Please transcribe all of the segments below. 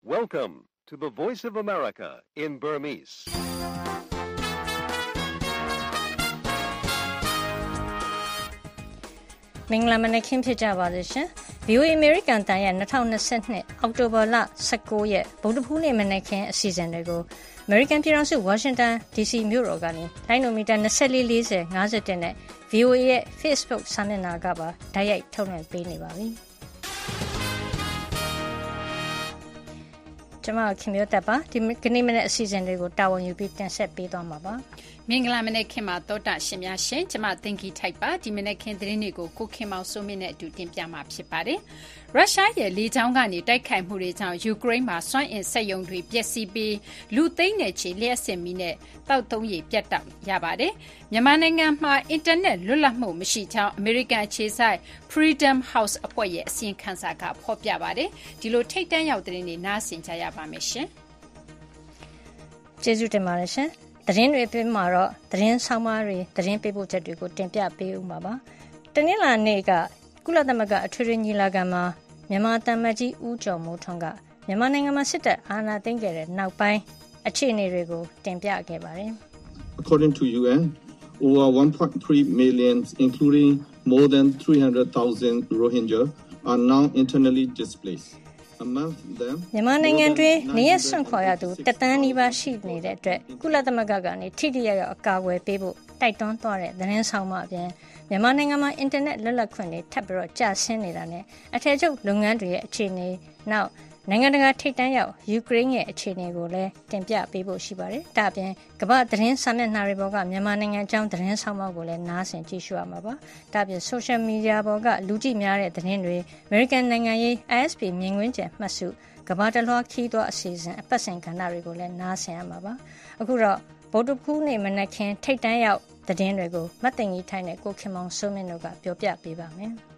Welcome to the Voice of America in Burmese. ။မင်္ဂလာမနက်ခင်းဖြစ်ကြပါစေရှင်။ VOA American တန်ရဲ့2022အောက်တိုဘာလ19ရက်ဗုဒ္ဓဟူးနေ့မနက်ခင်းအစီအစဉ်တွေကို American ပြည်ထောင်စု Washington DC မြို့တော်ကနေလိုင်းနိုမီတာ2440 51နဲ့ VOA ရဲ့ Facebook စာမျက်နှာကပါတိုက်ရိုက်ထုတ်လွှင့်ပေးနေပါပြီ။ကျွန်မခင်မျိုးသက်ပါဒီကနေ့မနေ့အစီအစဉ်တွေကိုတာဝန်ယူပြီးတင်ဆက်ပေးသွားမှာပါ။မင်္ဂလာမနေ့ခင်မှာတောတာရှင်များရှင်ကျမတင်ကီထိုက်ပါဒီမနေ့ခင်သတင်းတွေကိုကိုခင်မောင်စိုးမင်းနဲ့အတူတင်ပြမှာဖြစ်ပါတယ်ရုရှားရဲ့လေကြောင်းကနေတိုက်ခိုက်မှုတွေကြောင့်ယူကရိန်းမှာစွမ်းအင်စက်ရုံတွေပျက်စီးပြီးလူသိန်းနဲ့ချီလျှက်စစ်မီနဲ့တောက်သုံးရည်ပြတ်တောက်ရပါတယ်မြန်မာနိုင်ငံမှာအင်တာနက်လွတ်လပ်မှုမရှိကြောင်းအမေရိကန်အခြေစိုက် Freedom House အဖွဲ့ရဲ့အစီရင်ခံစာကဖော်ပြပါတယ်ဒီလိုထိတ်တန့်ရောက်တဲ့နေနားဆင်ကြရပါမယ်ရှင်ကျေးဇူးတင်ပါတယ်ရှင်သတင်းတွေပြင်မှာတော့သတင်းဆောင်မတွေသတင်းပေးပို့ချက်တွေကိုတင်ပြပေးဦးမှာပါ။တနင်္လာနေ့ကကုလသမဂ္ဂအထွေထွေညီလာခံမှာမြန်မာတမန်ကြီးဦးကျော်မိုးထွန်းကမြန်မာနိုင်ငံမှာစစ်တပ်အာဏာသိမ်းခဲ့တဲ့နောက်ပိုင်းအခြေအနေတွေကိုတင်ပြခဲ့ပါတယ်။ According to UN, over 1.3 million, including more than 300,000 Rohingya, are now internally displaced. မြန်မာနိုင်ငံတွင်နေရစွန့်ခွာရသူတသန်းနီးပါးရှိနေတဲ့အတွက်ကုလသမဂ္ဂကနေထိထိရောက်ရောက်အကာအကွယ်ပေးဖို့တိုက်တွန်းသွားတဲ့သတင်းဆောင်မအပြင်မြန်မာနိုင်ငံမှာအင်တာနက်လွတ်လပ်ခွင့်တွေထပ်ပြီးကျဆင်းနေတာနဲ့အထည်ချုပ်လုပ်ငန်းတွေရဲ့အခြေအနေနောက်နိုင်ငံတကာထိပ်တန်းရောက်ယူကရိန်းရဲ့အခြေအနေကိုလည်းတင်ပြပေးဖို့ရှိပါတယ်။ဒါ့အပြင်ကမ္ဘာသတင်းစာမျက်နှာတွေပေါ်ကမြန်မာနိုင်ငံအကြောင်းသတင်းဆောင်မကိုလည်းနားဆင်ကြည့်ရှုရမှာပါ။ဒါ့အပြင် social media ပေါ်ကလူကြည့်များတဲ့သတင်းတွေ American နိုင်ငံရေး ISP မြင်ကွင်းကျယ်မှတ်စုကမ္ဘာတလွှားခီးသွွားအစီအစဉ်အပတ်စဉ်ကဏ္ဍတွေကိုလည်းနားဆင်ရမှာပါ။အခုတော့ဗုဒ္ဓဟူးနေ့မနက်ခင်းထိပ်တန်းရောက်သတင်းတွေကိုမတ်တင်ကြီးထိုင်းနဲ့ကိုခင်မောင်စိုးမင်းတို့ကပြောပြပေးပါမယ်။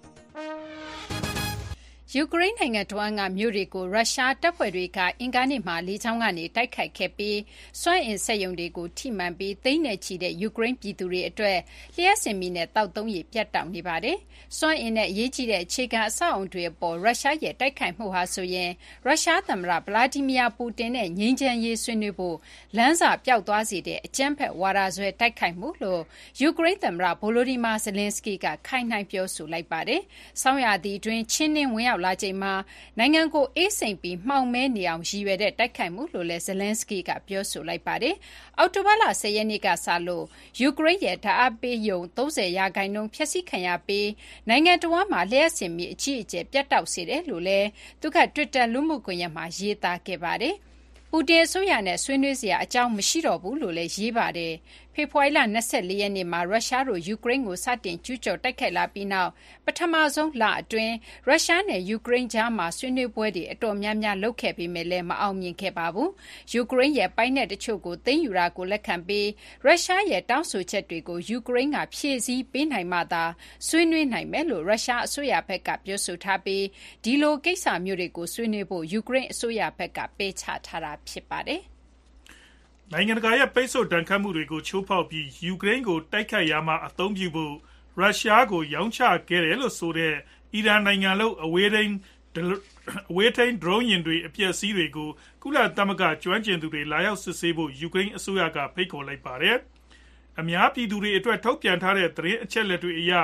ယူကရိန်းနိုင်ငံတွင်းကမြို့တွေကိုရုရှားတပ်ဖွဲ့တွေကအင်္ဂါနေ့မှာလေကြောင်းကနေတိုက်ခိုက်ခဲ့ပြီးစွမ်းအင်စက်ရုံတွေကိုထိမှန်ပြီးသိန်းနဲ့ချီတဲ့ယူကရိန်းပြည်သူတွေအတွက်လျှက်စစ်မီနဲ့တောက်သုံးရည်ပြတ်တောက်နေပါတယ်။စွမ်းအင်နဲ့အရေးကြီးတဲ့အခြေခံအဆောက်အုံတွေအပေါ်ရုရှားရဲ့တိုက်ခိုက်မှုဟာဆိုရင်ရုရှားသမ္မတဗလာဒီမီယာပူတင်နဲ့ငြိမ်းချမ်းရေးဆွေးနွေးဖို့လမ်းစာပျောက်သွားစေတဲ့အကြမ်းဖက်ဝါဒစွဲတိုက်ခိုက်မှုလို့ယူကရိန်းသမ္မတဗိုလိုဒီမာဇလင်စကီကခိုင်နှိုင်းပြောဆိုလိုက်ပါတယ်။ဆောင်းရာသီတွင်ချင်းနှင်းဝင်ရောက်လာချိန်မှာနိုင်ငံကိုအေးစိမ်ပြီးမှောင်မဲနေအောင်ရည်ရွယ်တဲ့တိုက်ခိုက်မှုလို့လည်းဇလန်စကီကပြောဆိုလိုက်ပါတယ်။အောက်တိုဘာလ10ရက်နေ့ကစလို့ယူကရိန်းရဲ့ဓာတ်အားပေးရုံ30%ဖျက်ဆီးခံရပြီးနိုင်ငံတော်မှာလျှက်စစ်မီအကြီးအကျယ်ပြတ်တောက်စေတယ်လို့လည်းသူက Twitter လူမှုကွန်ရက်မှာရေးသားခဲ့ပါတယ်။ပူတင်အစိုးရနဲ့ဆွေးနွေးစရာအကြောင်းမရှိတော့ဘူးလို့လည်းရေးပါတယ်။ဖေဖော်ဝါရီလ24ရက်နေ့မှာရုရှားတို့ယူကရိန်းကိုစတင်ကျူးကျော်တိုက်ခိုက်လာပြီးနောက်ပထမဆုံးလအတွင်းရုရှားနဲ့ယူကရိန်းကြားမှာဆွေးနွေးပွဲတွေအတော်များများလုပ်ခဲ့ပေမဲ့လည်းမအောင်မြင်ခဲ့ပါဘူး။ယူကရိန်းရဲ့ပိုင်နက်တချို့ကိုသိမ်းယူတာကိုလက်ခံပြီးရုရှားရဲ့တောင်းဆိုချက်တွေကိုယူကရိန်းကဖြည့်ဆည်းပေးနိုင်မှသာဆွေးနွေးနိုင်မယ်လို့ရုရှားအစိုးရဘက်ကပြောဆိုထားပြီးဒီလိုကိစ္စမျိုးတွေကိုဆွေးနွေးဖို့ယူကရိန်းအစိုးရဘက်ကပယ်ချထားတာဖြစ်ပါတယ်။နိုင်ငံတကာရဲ့ပိတ်ဆို့ဒဏ်ခတ်မှုတွေကိုချိုးဖောက်ပြီးယူကရိန်းကိုတိုက်ခိုက်ရာမှာအသုံးပြုဖို့ရုရှားကိုရောင်းချခဲ့တယ်လို့ဆိုတဲ့အီရန်နိုင်ငံလုံးအဝေးထိန်းဒရုန်းယာဉ်တွေအပျက်စီးတွေကိုကုလသမဂ္ဂကျွမ်းကျင်သူတွေလာရောက်စစ်ဆေးဖို့ယူကရိန်းအစိုးရကဖိတ်ခေါ်လိုက်ပါတယ်။အများပြည်သူတွေအတွက်ထုတ်ပြန်ထားတဲ့သတင်းအချက်အလက်တွေအရ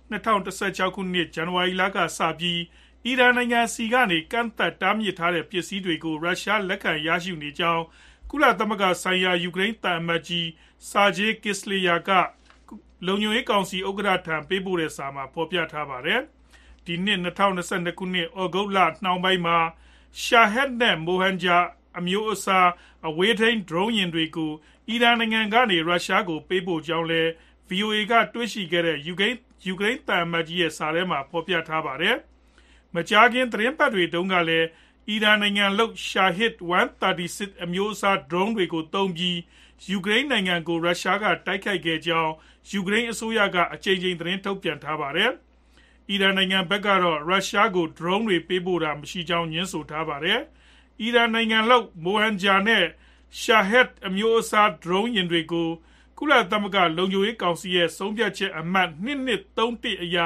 2016ခုနှစ်ဇန်နဝါရီလကစပြီးအီရန်နိုင်ငံစီကနေကန့်သတ်တားမြစ်ထားတဲ့ပစ္စည်းတွေကိုရုရှားလက်ခံရရှိနေကြောင်းကုလသမဂ္ဂဆိုင်ရာယူကရိန်းသံအမတ်ကြီးဆာဂျေးကစ်စလီယာကလုံခြုံရေးကောင်စီဥက္ကဋ္ဌထံပေးပို့တဲ့စာမှာဖော်ပြထားပါတယ်။ဒီနှစ်2022ခုနှစ်ဩဂုတ်လနှောင်းပိုင်းမှာရှာဟက်နဲ့မိုဟန်ဂျာအမျိုးအစားအဝေးထိန်းဒရုန်းယာဉ်တွေကိုအီရန်နိုင်ငံကနေရုရှားကိုပေးပို့ကြောင်းလည်း VOA ကတွေ့ရှိခဲ့တဲ့ယူကရိန်းသံအမတ်ကြီးရဲ့စာထဲမှာဖော်ပြထားပါတယ်။မကြာခင်သတင်းပတ်တွေတုန်းကလည်းအီရန်နိုင်ငံလုပ် Shahid 136အမျိုးအစား drone တွေကိုသုံးပြီးယူကရိန်းနိုင်ငံကိုရုရှားကတိုက်ခိုက်ခဲ့ကြောင်းယူကရိန်းအစိုးရကအကြိမ်ကြိမ်သတင်းထုတ်ပြန်ထားပါတယ်။အီရန်နိုင်ငံဘက်ကတော့ရုရှားကို drone တွေပေးပို့တာမရှိကြောင်းညွှန်းဆိုထားပါတယ်။အီရန်နိုင်ငံလုပ် Mohanjar နဲ့ Shahid အမျိုးအစား drone ယာဉ်တွေကိုကုလသမဂ္ဂလုံခြုံရေးကောင်စီရဲ့ဆုံးဖြတ်ချက်အမှတ်2231အရ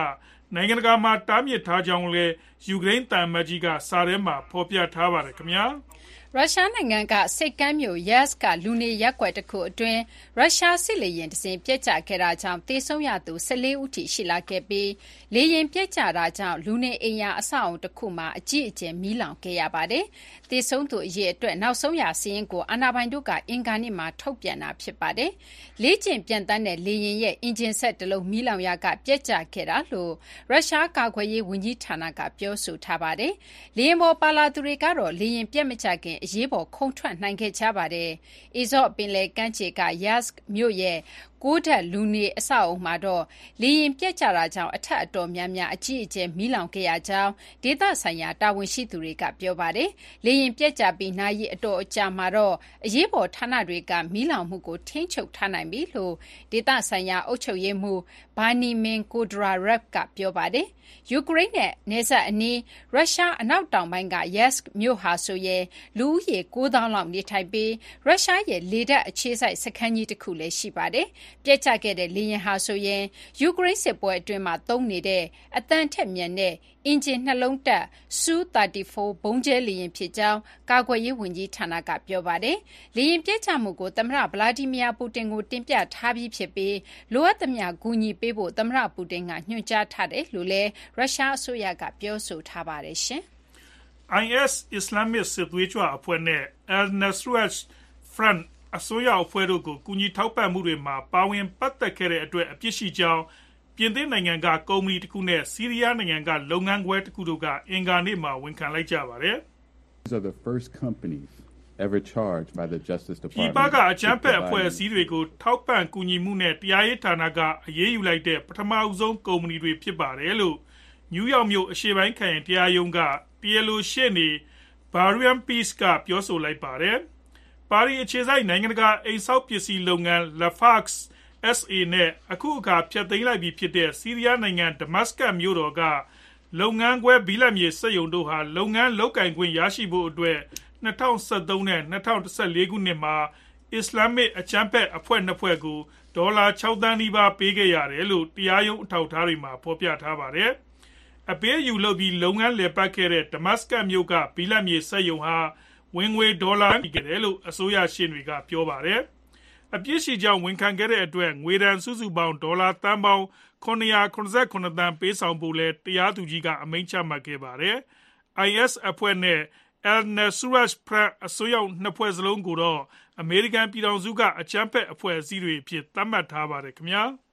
နိုင်ငံတကာမှာတားမြစ်ထားကြောင်းလည်းယူကရိန်းသံအမတ်ကြီးကစာထဲမှာဖော်ပြထားပါတယ်ခင်ဗျာရုရှားနိုင်ငံကစိတ်ကမ်းမြို့ Yeysk ကလူနေရပ်ကွက်တစ်ခုအတွင်းရုရှားစစ်လေယာဉ်တစ်စင်းပျက်ကျခဲ့တာကြောင့်သေဆုံးရသူ14ဦးထိရှိလာခဲ့ပြီးလေယာဉ်ပျက်ကျတာကြောင့်လူနေအိမ်ယာအဆောက်အုံတစ်ခုမှာအကြီးအကျယ်မီးလောင်ခဲ့ရပါတယ်။သေဆုံးသူအရေအတွက်နောက်ဆုံးရစာရင်းကိုအာဏာပိုင်တို့ကအင်္ဂါနေ့မှာထုတ်ပြန်တာဖြစ်ပါတယ်။လေ့ကျင့်ပြန်တန်းတဲ့လေယာဉ်ရဲ့အင်ဂျင်ဆက်တစ်လုံးမီးလောင်ရာကပျက်ကျခဲ့တာလို့ရုရှားကာကွယ်ရေးဝန်ကြီးဌာနကပြောဆိုထားပါတယ်။လေယာဉ်ပေါ်ပါလာသူတွေကတော့လေယာဉ်ပြက်မကျခင်အရေးပေါ်ခုန်ထွက်နိုင်ခဲ့ကြပါတယ်။အီဇော့ပင်လယ်ကမ်းခြေက Yeysk မြို့ရဲ့9ထပ်လူနေအဆောက်အုံမှာတော့လေယာဉ်ပျက်ကျတာကြောင့်အထက်အတော်များများအကြီးအကျယ်မီးလောင်ခဲ့ရကြောင်းဒေသဆိုင်ရာတာဝန်ရှိသူတွေကပြောပါတယ်။လေယာဉ်ပျက်ကျပြီးနာရီအတော်အကြာမှာတော့အရေးပေါ်ဌာနတွေကမီးလောင်မှုကိုထိန်းချုပ်ထားနိုင်ပြီလို့ဒေသဆိုင်ရာအုပ်ချုပ်ရေးမှူးဘာနီမင်ကိုဒရာရက်ဖ်ကပြောပါတယ်။ယူကရိန်းနဲ့နယ်စပ်အနီးရုရှားအနောက်တောင်ပိုင်းက Yeysk မြို့ဟာဆိုရင်လူဦးရေ9000လောက်နေထိုင်ပြီးရုရှားရဲ့လေတပ်အခြေစိုက်စခန်းကြီးတစ်ခုလည်းရှိပါတယ်။ပျက်ကျခဲ့တဲ့လေယာဉ်ဟာဆိုရင်ယူကရိန်းစစ်ပွဲအတွင်းမှာသုံးနေတဲ့အသံထက်မြန်တဲ့အင်ဂျင်နှလုံးတပ် Su-34 ဘုံကျဲလေယာဉ်ဖြစ်ကြောင်းကာကွယ်ရေးဝန်ကြီးဌာနကပြောပါတယ်။လေယာဉ်ပျက်ကျမှုကိုသမ္မတဗလာဒီမီယာပူတင်ကိုတင်ပြထားပြီးဖြစ်ပြီးလိုအပ်သမျှကူညီပေးဖို့သမ္မတပူတင်ကညွှန်ကြားထားတယ်လို့လည်းရုရှားအစိုးရကပြောဆိုထားပါတယ်ရှင်။ IS အစ္စလာမစ်စစ်သွေးကြွအဖွဲ့နဲ့ Al-Nusra Front အစိုးရအဖွဲ့တို့ကိုကူညီထောက်ပံ့မှုတွေမှာပါဝင်ပတ်သက်ခဲ့တဲ့အတွက်အပြစ်ရှိကြောင်းပြင်သစ်နိုင်ငံကကုမ္ပဏီတစ်ခုနဲ့ဆီးရီးယားနိုင်ငံကလုပ်ငန်းခွဲတစ်ခုတို့ကအင်္ဂါနေ့မှာဝန်ခံလိုက်ကြပါတယ်။ These are the first companies ever charged by the Justice Department. ဒီပါကအကြမ်းဖက်အဖွဲ့အစည်းတွေကိုထောက်ပံ့ကူညီမှုနဲ့တရားရေးဌာနကအရေးယူလိုက်တဲ့ပထမဆုံးကုမ္ပဏီတွေဖြစ်ပါတယ်လို့နယူးယောက်မြို့အရှေ့ပိုင်းခရိုင်တရားရုံးကတရားလိုရှေ့နေ Brian Peace ကပြောဆိုလိုက်ပါတယ်။ပါရီအခြေစိုက်နိုင်ငံတကာအိမ်ဆောက်ပစ္စည်းလုပ်ငန်း Lafarge SA နဲ့အခုအခါဖျက်သိမ်းလိုက်ပြီဖြစ်တဲ့ဆီးရီးယားနိုင်ငံဒမတ်စကတ်မြို့တော်ကလုပ်ငန်းခွဲဘီလက်မြေစက်ရုံတို့ဟာလုပ်ငန်းလုပ်ကိုင်ခွင့်ရရှိဖို့အတွက်2013နဲ့2014ခုနှစ်မှာအစ္စလာမစ်အကြမ်းဖက်အဖွဲ့2ဖွဲ့ကိုဒေါ်လာ6သန်းနီးပါးပေးခဲ့ရတယ်လို့တရားရုံးအထောက်အထားတွေမှာဖော်ပြထားပါတယ်။အပေးယူလုပ်ပြီးလုပ်ငန်းလည်ပတ်ခဲ့တဲ့ဒမတ်စကတ်မြို့ကဘီလက်မြေစက်ရုံဟာဝင်ငွေဒေါ်လာပြီးခဲ့တယ်လို့အစိုးရရှင်းတွေကပြောပါတယ်။အပြစ်ရှိကြောင်းဝန်ခံခဲ့တဲ့အတွက်ငွေဒဏ်စုစုပေါင်းဒေါ်လာသန်းပေါင်း989သန်းပေးဆောင်ဖို့လဲတရားသူကြီးကအမိန့်ချမှတ်ခဲ့ပါတယ်။ IS အဖွဲ့နဲ့ Al-Nusra Front အစိုးရ2ဖွဲ့စလုံးကိုတော့အမေရိကန်ပြည်ထောင်စုကအကြမ်းဖက်အဖွဲ့အစည်းတွေအဖြစ်သတ်မှတ်ထားပါတယ်ခင်ဗျာ။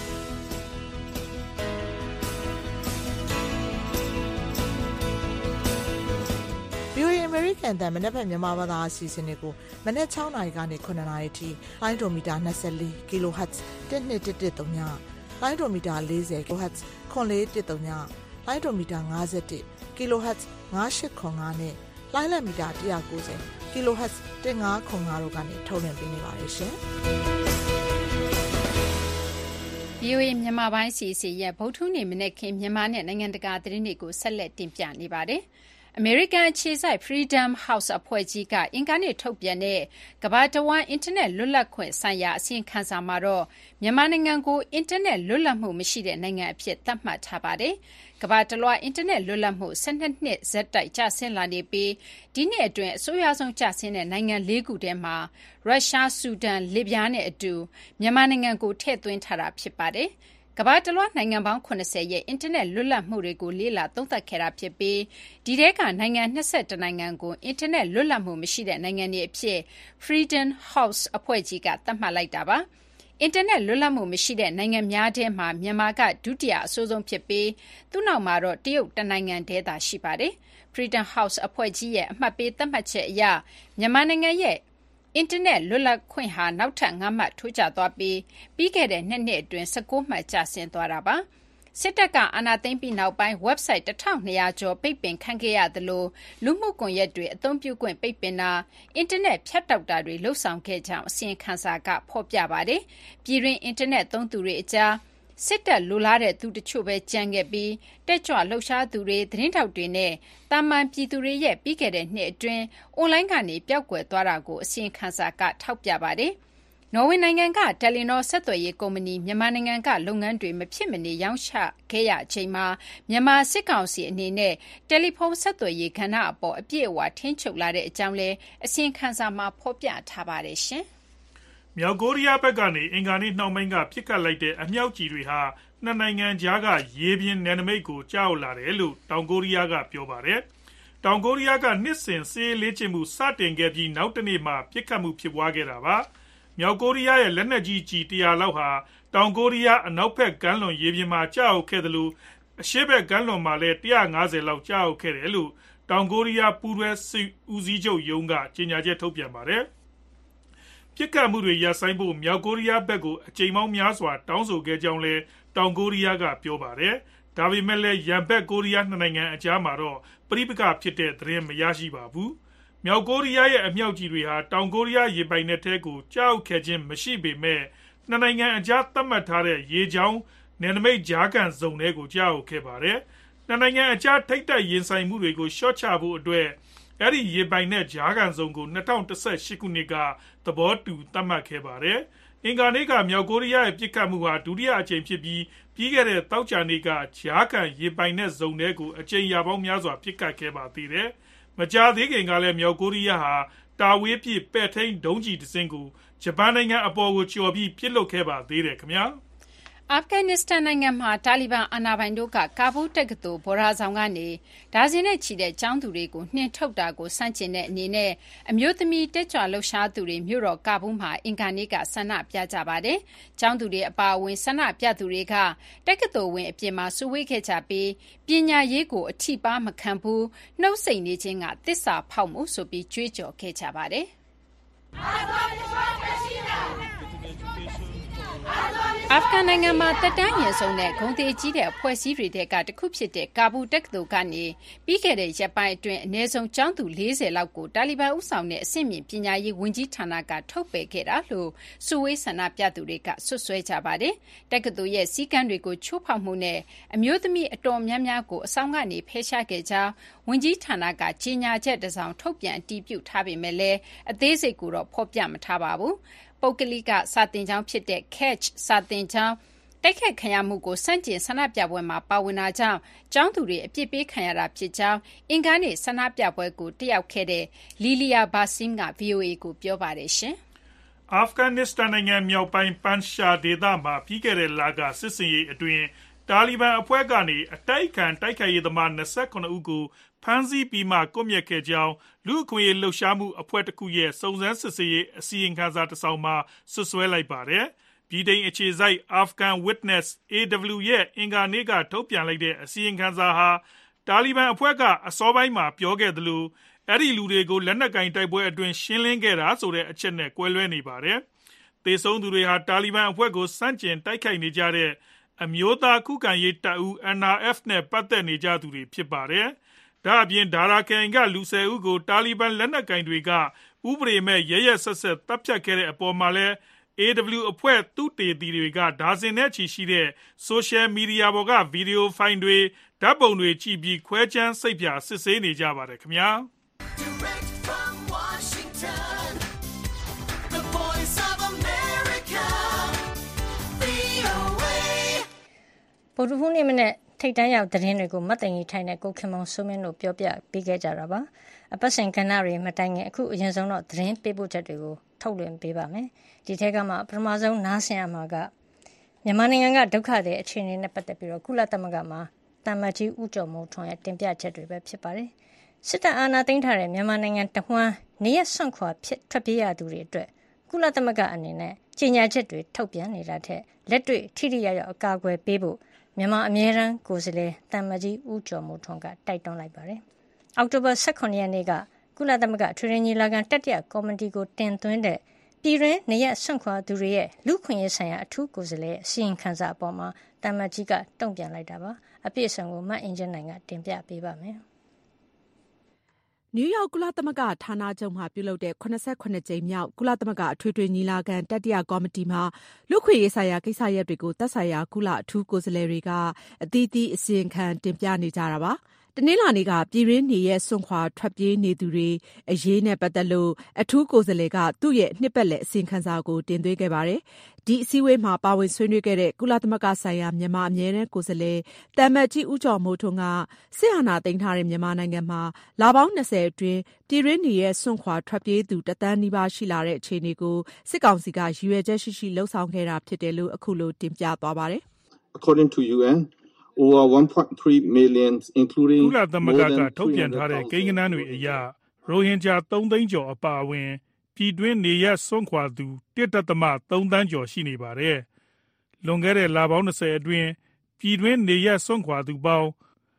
VOA American တန်မနေ့ဖက်မြန်မာဘာသာအစီအစဉ်တွေကိုမနေ့6နာရီကနေ9နာရီထိလိုင်းဒိုမီတာ24 kHz 1213ညလိုင်းဒိုမီတာ40 kHz 9413ညလိုင်းဒိုမီတာ51 kHz 9805နဲ့လိုင်းလက်မီတာ190 kHz 1505တို့ကနေထုတ်လွှင့်ပေးနေပါတယ်ရှင်။ VOA မြန်မာပိုင်းစီစီရဲ့ဗုဒ္ဓဟူးနေ့မနေ့ကမြန်မာနဲ့နိုင်ငံတကာသတင်းတွေကိုဆက်လက်တင်ပြနေပါတယ်။အမေရိကန်အခြေစိုက် Freedom House အဖွဲ့ကြီးကအင်္ဂါနေ့ထုတ်ပြန်တဲ့ကမ္ဘာတဝန်းအင်တာနက်လွတ်လပ်ခွင့်ဆိုင်ရာအစီရင်ခံစာမှာတော့မြန်မာနိုင်ငံကိုအင်တာနက်လွတ်လပ်မှုမရှိတဲ့နိုင်ငံအဖြစ်သတ်မှတ်ထားပါတယ်။ကမ္ဘာတလွှားအင်တာနက်လွတ်လပ်မှု12နှစ်ဆက်တိုက်ကျဆင်းလာနေပြီးဒီနှစ်အတွင်းအဆိုးရွားဆုံးကျဆင်းတဲ့နိုင်ငံ၄ခုထဲမှာရုရှား၊ဆူဒန်၊လစ်ဗျားနဲ့အတူမြန်မာနိုင်ငံကိုထည့်သွင်းထားတာဖြစ်ပါတယ်။ကမ္ဘာတလွှားနိုင်ငံပေါင်း80ရဲ့အင်တာနက်လွတ်လပ်မှုတွေကိုလေ့လာသုံးသပ်ခဲ့တာဖြစ်ပြီးဒီထဲကနိုင်ငံ21နိုင်ငံကိုအင်တာနက်လွတ်လပ်မှုမရှိတဲ့နိုင်ငံတွေအဖြစ် Freedom House အဖွဲ့ကြီးကသတ်မှတ်လိုက်တာပါ။အင်တာနက်လွတ်လပ်မှုမရှိတဲ့နိုင်ငံများထဲမှာမြန်မာကဒုတိယအဆိုးဆုံးဖြစ်ပြီးသူ့နောက်မှာတော့တရုတ်တစ်နိုင်ငံတည်းသာရှိပါတယ်။ Freedom House အဖွဲ့ကြီးရဲ့အမှတ်ပေးသတ်မှတ်ချက်အရမြန်မာနိုင်ငံရဲ့အင်တာနက်လွတ်လပ်ခွင့်ဟာနောက်ထပ်5မှတ်ထိုးကျသွားပြီးပြီးခဲ့တဲ့2နှစ်အတွင်း19မှတ်ကျဆင်းသွားတာပါ။စစ်တပ်ကအာဏာသိမ်းပြီးနောက်ပိုင်း website 1200ကျော်ပိတ်ပင်ခံခဲ့ရသလိုလူမှုကွန်ရက်တွေအသုံးပြုခွင့်ပိတ်ပင်တာအင်တာနက်ဖြတ်တောက်တာတွေလှုပ်ဆောင်ခဲ့ကြောင်းအစီရင်ခံစာကဖော်ပြပါတယ်။ပြည်တွင်းအင်တာနက်သုံးသူတွေအကြားစစ်တပ်လိုလားတဲ့သူတချို့ပဲကြံခဲ့ပြီးတက်ကြွလှုပ်ရှားသူတွေသတင်းထောက်တွေနဲ့တာမန်ပြည်သူတွေရဲ့ပြီးခဲ့တဲ့နှစ်အတွင်းအွန်လိုင်းကနေပျောက်ကွယ်သွားတာကိုအစီရင်ခံစာကထောက်ပြပါတယ်။နော်ဝေနိုင်ငံကတယ်လီနောဆက်သွယ်ရေးကုမ္ပဏီမြန်မာနိုင်ငံကလုပ်ငန်းတွေမဖြစ်မနေရောင်းချခဲ့ရချိန်မှာမြန်မာစစ်ကောင်စီအနေနဲ့တယ်လီဖုန်းဆက်သွယ်ရေးကဏ္ဍအပေါ်အပြည့်အဝထိန်းချုပ်လာတဲ့အကြောင်းလဲအစီရင်ခံစာမှာဖော်ပြထားပါတယ်ရှင်။မြောက်ကိုရီးယားဘက်ကနေအင်္ဂါနေ့နှောင်းပိုင်းကပစ်ခတ်လိုက်တဲ့အမြောက်ကြီးတွေဟာနှစ်နိုင်ငံကြားကရေပြင်နယ်နိမိတ်ကိုကြောက်လာတယ်လို့တောင်ကိုရီးယားကပြောပါတယ်။တောင်ကိုရီးယားကနှစ်စဉ်စစ်ရေးလေ့ကျင့်မှုစတင်ခဲ့ပြီးနောက်တနေ့မှာပစ်ခတ်မှုဖြစ်ပွားခဲ့တာပါ။မြောက်ကိုရီးယားရဲ့လက်နက်ကြီး100လောက်ဟာတောင်ကိုရီးယားအနောက်ဘက်ကမ်းလွန်ရေပြင်မှာကျရောက်ခဲ့တယ်လို့အရှေ့ဘက်ကမ်းလွန်မှာလည်း150လောက်ကျရောက်ခဲ့တယ်လို့တောင်ကိုရီးယားပူးတွဲဦးစီးချုပ်ရုံးကကြေညာချက်ထုတ်ပြန်ပါတယ်။ပြစ်ခတ်မှုတွေရပ်ဆိုင်းဖို့မြောက်ကိုရီးယားဘက်ကိုအကြိမ်ပေါင်းများစွာတောင်းဆိုခဲ့ကြောင်းလည်းတောင်ကိုရီးယားကပြောပါတယ်။ဒါပေမဲ့လည်းရန်ဘက်ကိုရီးယားနှစ်နိုင်ငံအကြားမှာတော့ပဋိပက္ခဖြစ်တဲ့သတင်းမရရှိပါဘူး။မြောက်ကိုရီးယားရဲ့အမြောက်ကြီးတွေဟာတောင်ကိုရီးယားရေပိုင်နက်ထဲကိုကြောက်ခဲ့ခြင်းမရှိပေမဲ့နှစ်နိုင်ငံအကြားသတ်မှတ်ထားတဲ့ရေကြောင်းနယ်နိမိတ်ကြားကန်ဇုံတွေကိုကြောက်ခဲ့ပါတယ်။နှစ်နိုင်ငံအကြားထိပ်တိုက်ရင်ဆိုင်မှုတွေကိုရှော့ချဖို့အတွက်အဲ့ဒီရေပိုင်နက်ကြားကန်ဇုံကို2018ခုနှစ်ကသဘောတူသတ်မှတ်ခဲ့ပါတယ်။အင်္ဂါနေ့ကမြောက်ကိုရီးယားရဲ့ပစ်ခတ်မှုဟာဒုတိယအကြိမ်ဖြစ်ပြီးပြီးခဲ့တဲ့သောကြာနေ့ကကြားကန်ရေပိုင်နက်ဇုံတွေကိုအကြိမ်ရာပေါင်းများစွာပစ်ခတ်ခဲ့ပါသေးတယ်။မကြာသေးခင်ကလည်းမြောက်ကိုရီးယားဟာတာဝေးပစ်ပဲ့ထိန်းဒုံးကျည်တစ်စင်းကိုဂျပန်နိုင်ငံအပေါ်ကိုကျော်ပြီးပစ်လွတ်ခဲ့ပါသေးတယ်ခင်ဗျာ။အာဖဂန်နစ္စတန်နိုင်ငံမှာတာလီဘန်အာဏာပိုင်တို့ကကာဘူးတက္ကသိုလ်ဘော်ဒါဆောင်ကနေဒါဇင်နဲ့ချီတဲ့ကျောင်းသူတွေကိုနှင်ထုတ်တာကိုစန့်ကျင်တဲ့အနေနဲ့အမျိုးသမီးတက်ကြွလှုပ်ရှားသူတွေမြို့တော်ကာဘူးမှာအင်္ဂါနေ့ကဆန္ဒပြကြပါတယ်။ကျောင်းသူတွေအပါအဝင်ဆန္ဒပြသူတွေကတက္ကသိုလ်ဝင်အပြင်မှာစုဝေးခဲ့ကြပြီးပညာရေးကိုအထိပါမခံဘူးနှုတ်ဆက်နေခြင်းကသစ္စာဖောက်မှုဆိုပြီးကြွေးကြော်ခဲ့ကြပါတယ်။အာဖဂန်နိုင်ငံမှာတက်တန်းရင်ဆုံးတဲ့ဂုဏ်သေးကြီးတဲ့အဖွဲ့အစည်းတွေထဲကတစ်ခုဖြစ်တဲ့ကာဘူးတက္ကသိုလ်ကနေပြီးခဲ့တဲ့ရက်ပိုင်းအတွင်းအနည်းဆုံးကျောင်းသူ40လောက်ကိုတာလီဘန်ဦးဆောင်တဲ့အဆင့်မြင့်ပညာရေးဝန်ကြီးဌာနကထုတ်ပယ်ခဲ့တာလို့စုဝေးဆန္ဒပြသူတွေကဆွဆွဲကြပါတယ်။တက္ကသိုလ်ရဲ့စည်းကမ်းတွေကိုချိုးဖောက်မှုနဲ့အမျိုးသမီးအတော်များများကိုအဆောင်ကနေဖယ်ရှားခဲ့ကြောင်းဝန်ကြီးဌာနကကြေညာချက်တစ်စောင်ထုတ်ပြန်အတည်ပြုထားပေမဲ့လည်းအသေးစိတ်ကိုတော့ဖော်ပြမထားပါဘူး။ပုဂ္ဂလိကစာသင်ကျောင်းဖြစ်တဲ့ Catch စာသင်ကျောင်းတိုက်ခတ်ခံရမှုကိုစန့်ကျင်ဆန္ဒပြပွဲမှာပါဝင်တာကြောင့်ကျောင်းသူတွေအပြစ်ပေးခံရတာဖြစ်ကြောင်းအင်္ဂါနေ့ဆန္ဒပြပွဲကိုတက်ရောက်ခဲ့တဲ့လီလီယာဘာဆင်းက VOA ကိုပြောပါတယ်ရှင်။အာဖဂန်နစ္စတန်နိုင်ငံမြောက်ပိုင်းပန်ရှာဒေသမှာပြီးခဲ့တဲ့လကစစ်စင်ရေးအတွင်းတာလီဘန်အဖွဲ့ကနေအတိုက်ခံတိုက်ခိုက်ရေးသမား29ဦးကိုဖမ်းဆီးပြီးမှကွပ်မျက်ခဲ့ကြောင်းလူ့အခွင့်အရေးလှုပ်ရှားမှုအဖွဲ့တစ်ခုရဲ့စုံစမ်းစစ်ဆေးရေးအစီရင်ခံစာတစ်စောင်မှာဆွဆွဲလိုက်ပါတယ်။ဗြိတိန်အခြေစိုက် Afghan Witness AW ရဲ့အင်္ဂါနေ့ကထုတ်ပြန်လိုက်တဲ့အစီရင်ခံစာဟာတာလီဘန်အဖွဲ့ကအစောပိုင်းမှာပြောခဲ့သလိုအဲ့ဒီလူတွေကိုလက်နက်ကင်တိုက်ပွဲအတွင်းရှင်းလင်းခဲ့တာဆိုတဲ့အချက်နဲ့ကွဲလွဲနေပါတယ်။သေဆုံးသူတွေဟာတာလီဘန်အဖွဲ့ကိုစန့်ကျင်တိုက်ခိုက်နေကြတဲ့အမျိုးသားခုခံရေးတပ်ဦး NRF နဲ့ပတ်သက်နေကြသူတွေဖြစ်ပါတယ်။ဒါအပြင်ဒါရာကန်ကလူ10ဦးကိုတာလီဘန်လက်နက်ကင်တွေကဥပဒေမဲ့ရဲရဲဆက်ဆက်တပ်ဖြတ်ခဲ့တဲ့အပေါ်မှာလည်း AW အဖွဲ့သူတေသီတွေကဒါဇင်နဲ့ချီရှိတဲ့ social media ပေါ်ကဗီဒီယိုဖိုင်တွေဓာတ်ပုံတွေကြည့်ပြီးခွဲခြမ်းစိတ်ဖြာစစ်ဆေးနေကြပါတယ်ခင်ဗျာ။ဗုဒ္ဓဟူးနေ့မနေ့ထိတ်တန်းရောက်သတင်းတွေကိုမတ်တင်ကြီးထိုင်တဲ့ကိုခင်မောင်စိုးမင်းတို့ပြောပြပေးခဲ့ကြတာပါအပတ်စဉ်ကဏ္ဍတွေမတိုင်ခင်အခုအရင်ဆုံးတော့သတင်းပေးပို့ချက်တွေကိုထုတ်လွှင့်ပေးပါမယ်ဒီထက်ကမှပထမဆုံးနားဆင်ရမှာကမြန်မာနိုင်ငံကဒုက္ခတွေအခြေအနေနဲ့ပတ်သက်ပြီးတော့ကုလသမဂ္ဂမှာတမ္မကြီးဦးကျော်မိုးထွန်းရဲ့တင်ပြချက်တွေပဲဖြစ်ပါတယ်စစ်တပ်အာဏာသိမ်းထားတဲ့မြန်မာနိုင်ငံတဝှမ်းနေရဆွန့်ခွာထွက်ပြေးရသူတွေအတွက်ကုလသမဂ္ဂအနေနဲ့ကြေညာချက်တွေထုတ်ပြန်နေတာထက်လက်တွေ့ထိထိရောက်ရောက်အကာအကွယ်ပေးဖို့မြန်မာအမြဲတမ်းကိုယ်စားလှယ်တမ္မကြီးဦးကျော်မိုးထွန်းကတိုက်တွန်းလိုက်ပါတယ်။အောက်တိုဘာ18ရက်နေ့ကကုလသမဂ္ဂထွေထွေညီလာခံတတိယကော်မတီကိုတင်သွင်းတဲ့ပြည်တွင်းနေရဆွန့်ခွာသူတွေရဲ့လူခွင့်ရေးဆိုင်ရာအထူးကိုယ်စားလှယ်အစီရင်ခံစာအပေါ်မှာတမ္မကြီးကတုံ့ပြန်လိုက်တာပါ။အပြည့်အစုံကိုမအင်ဂျင်နိုင်ကတင်ပြပေးပါမယ်။နယူးယောက်ကုလသမဂ္ဂဌာနချုပ်မှာပြုလုပ်တဲ့89ကြိမ်မြောက်ကုလသမဂ္ဂအထွေထွေညီလာခံတတိယကော်မတီမှာလူ့ခွင့်ရေးဆိုင်ရာကိစ္စရပ်တွေကိုသက်ဆိုင်ရာကုလအထူးကိုယ်စားလှယ်တွေကအသီးသီးအစီရင်ခံတင်ပြနေကြတာပါ။တနင်္လာနေ့ကပြည်တွင်းနေရက်စွန့်ခွာထွက်ပြေးနေသူတွေအရေးနဲ့ပတ်သက်လို့အထူးကိုယ်စားလှယ်ကသူ့ရဲ့နှစ်ပတ်လည်အစီရင်ခံစာကိုတင်သွင်းခဲ့ပါတယ်။ဒီအစည်းအဝေးမှာပါဝင်ဆွေးနွေးခဲ့တဲ့ကုလသမဂ္ဂဆိုင်ရာမြန်မာအမြဲတမ်းကိုယ်စားလှယ်သံအမတ်ကြီးဦးကျော်မိုးထွန်းကစစ်အာဏာသိမ်းထားတဲ့မြန်မာနိုင်ငံမှာလပေါင်း20အတွင်းပြည်တွင်းနေရက်စွန့်ခွာထွက်ပြေးသူ1 သန်းနီးပါးရှိလာတဲ့အခြေအနေကိုစစ်ကောင်စီကရည်ရွယ်ချက်ရှိရှိလှုံ့ဆော်ခဲ့တာဖြစ်တယ်လို့အခုလိုတင်ပြသွားပါတယ်။ According to UN,over 1.3 million, including ကုလသမဂ္ဂကထုတ်ပြန်ထားတဲ့ကိန်းဂဏန်းတွေအရရိုဟင်ဂျာ3 သိန်းကျော်အပါအဝင်ပြည်တွင်းနေရက်စွန့်ခွာသူ 1.3 သန်းကျော်ရှိနေပါတယ်။လွန်ခဲ့တဲ့လပေါင်း20အတွင်းပြည်တွင်းနေရက်စွန့်ခွာသူပေါင်း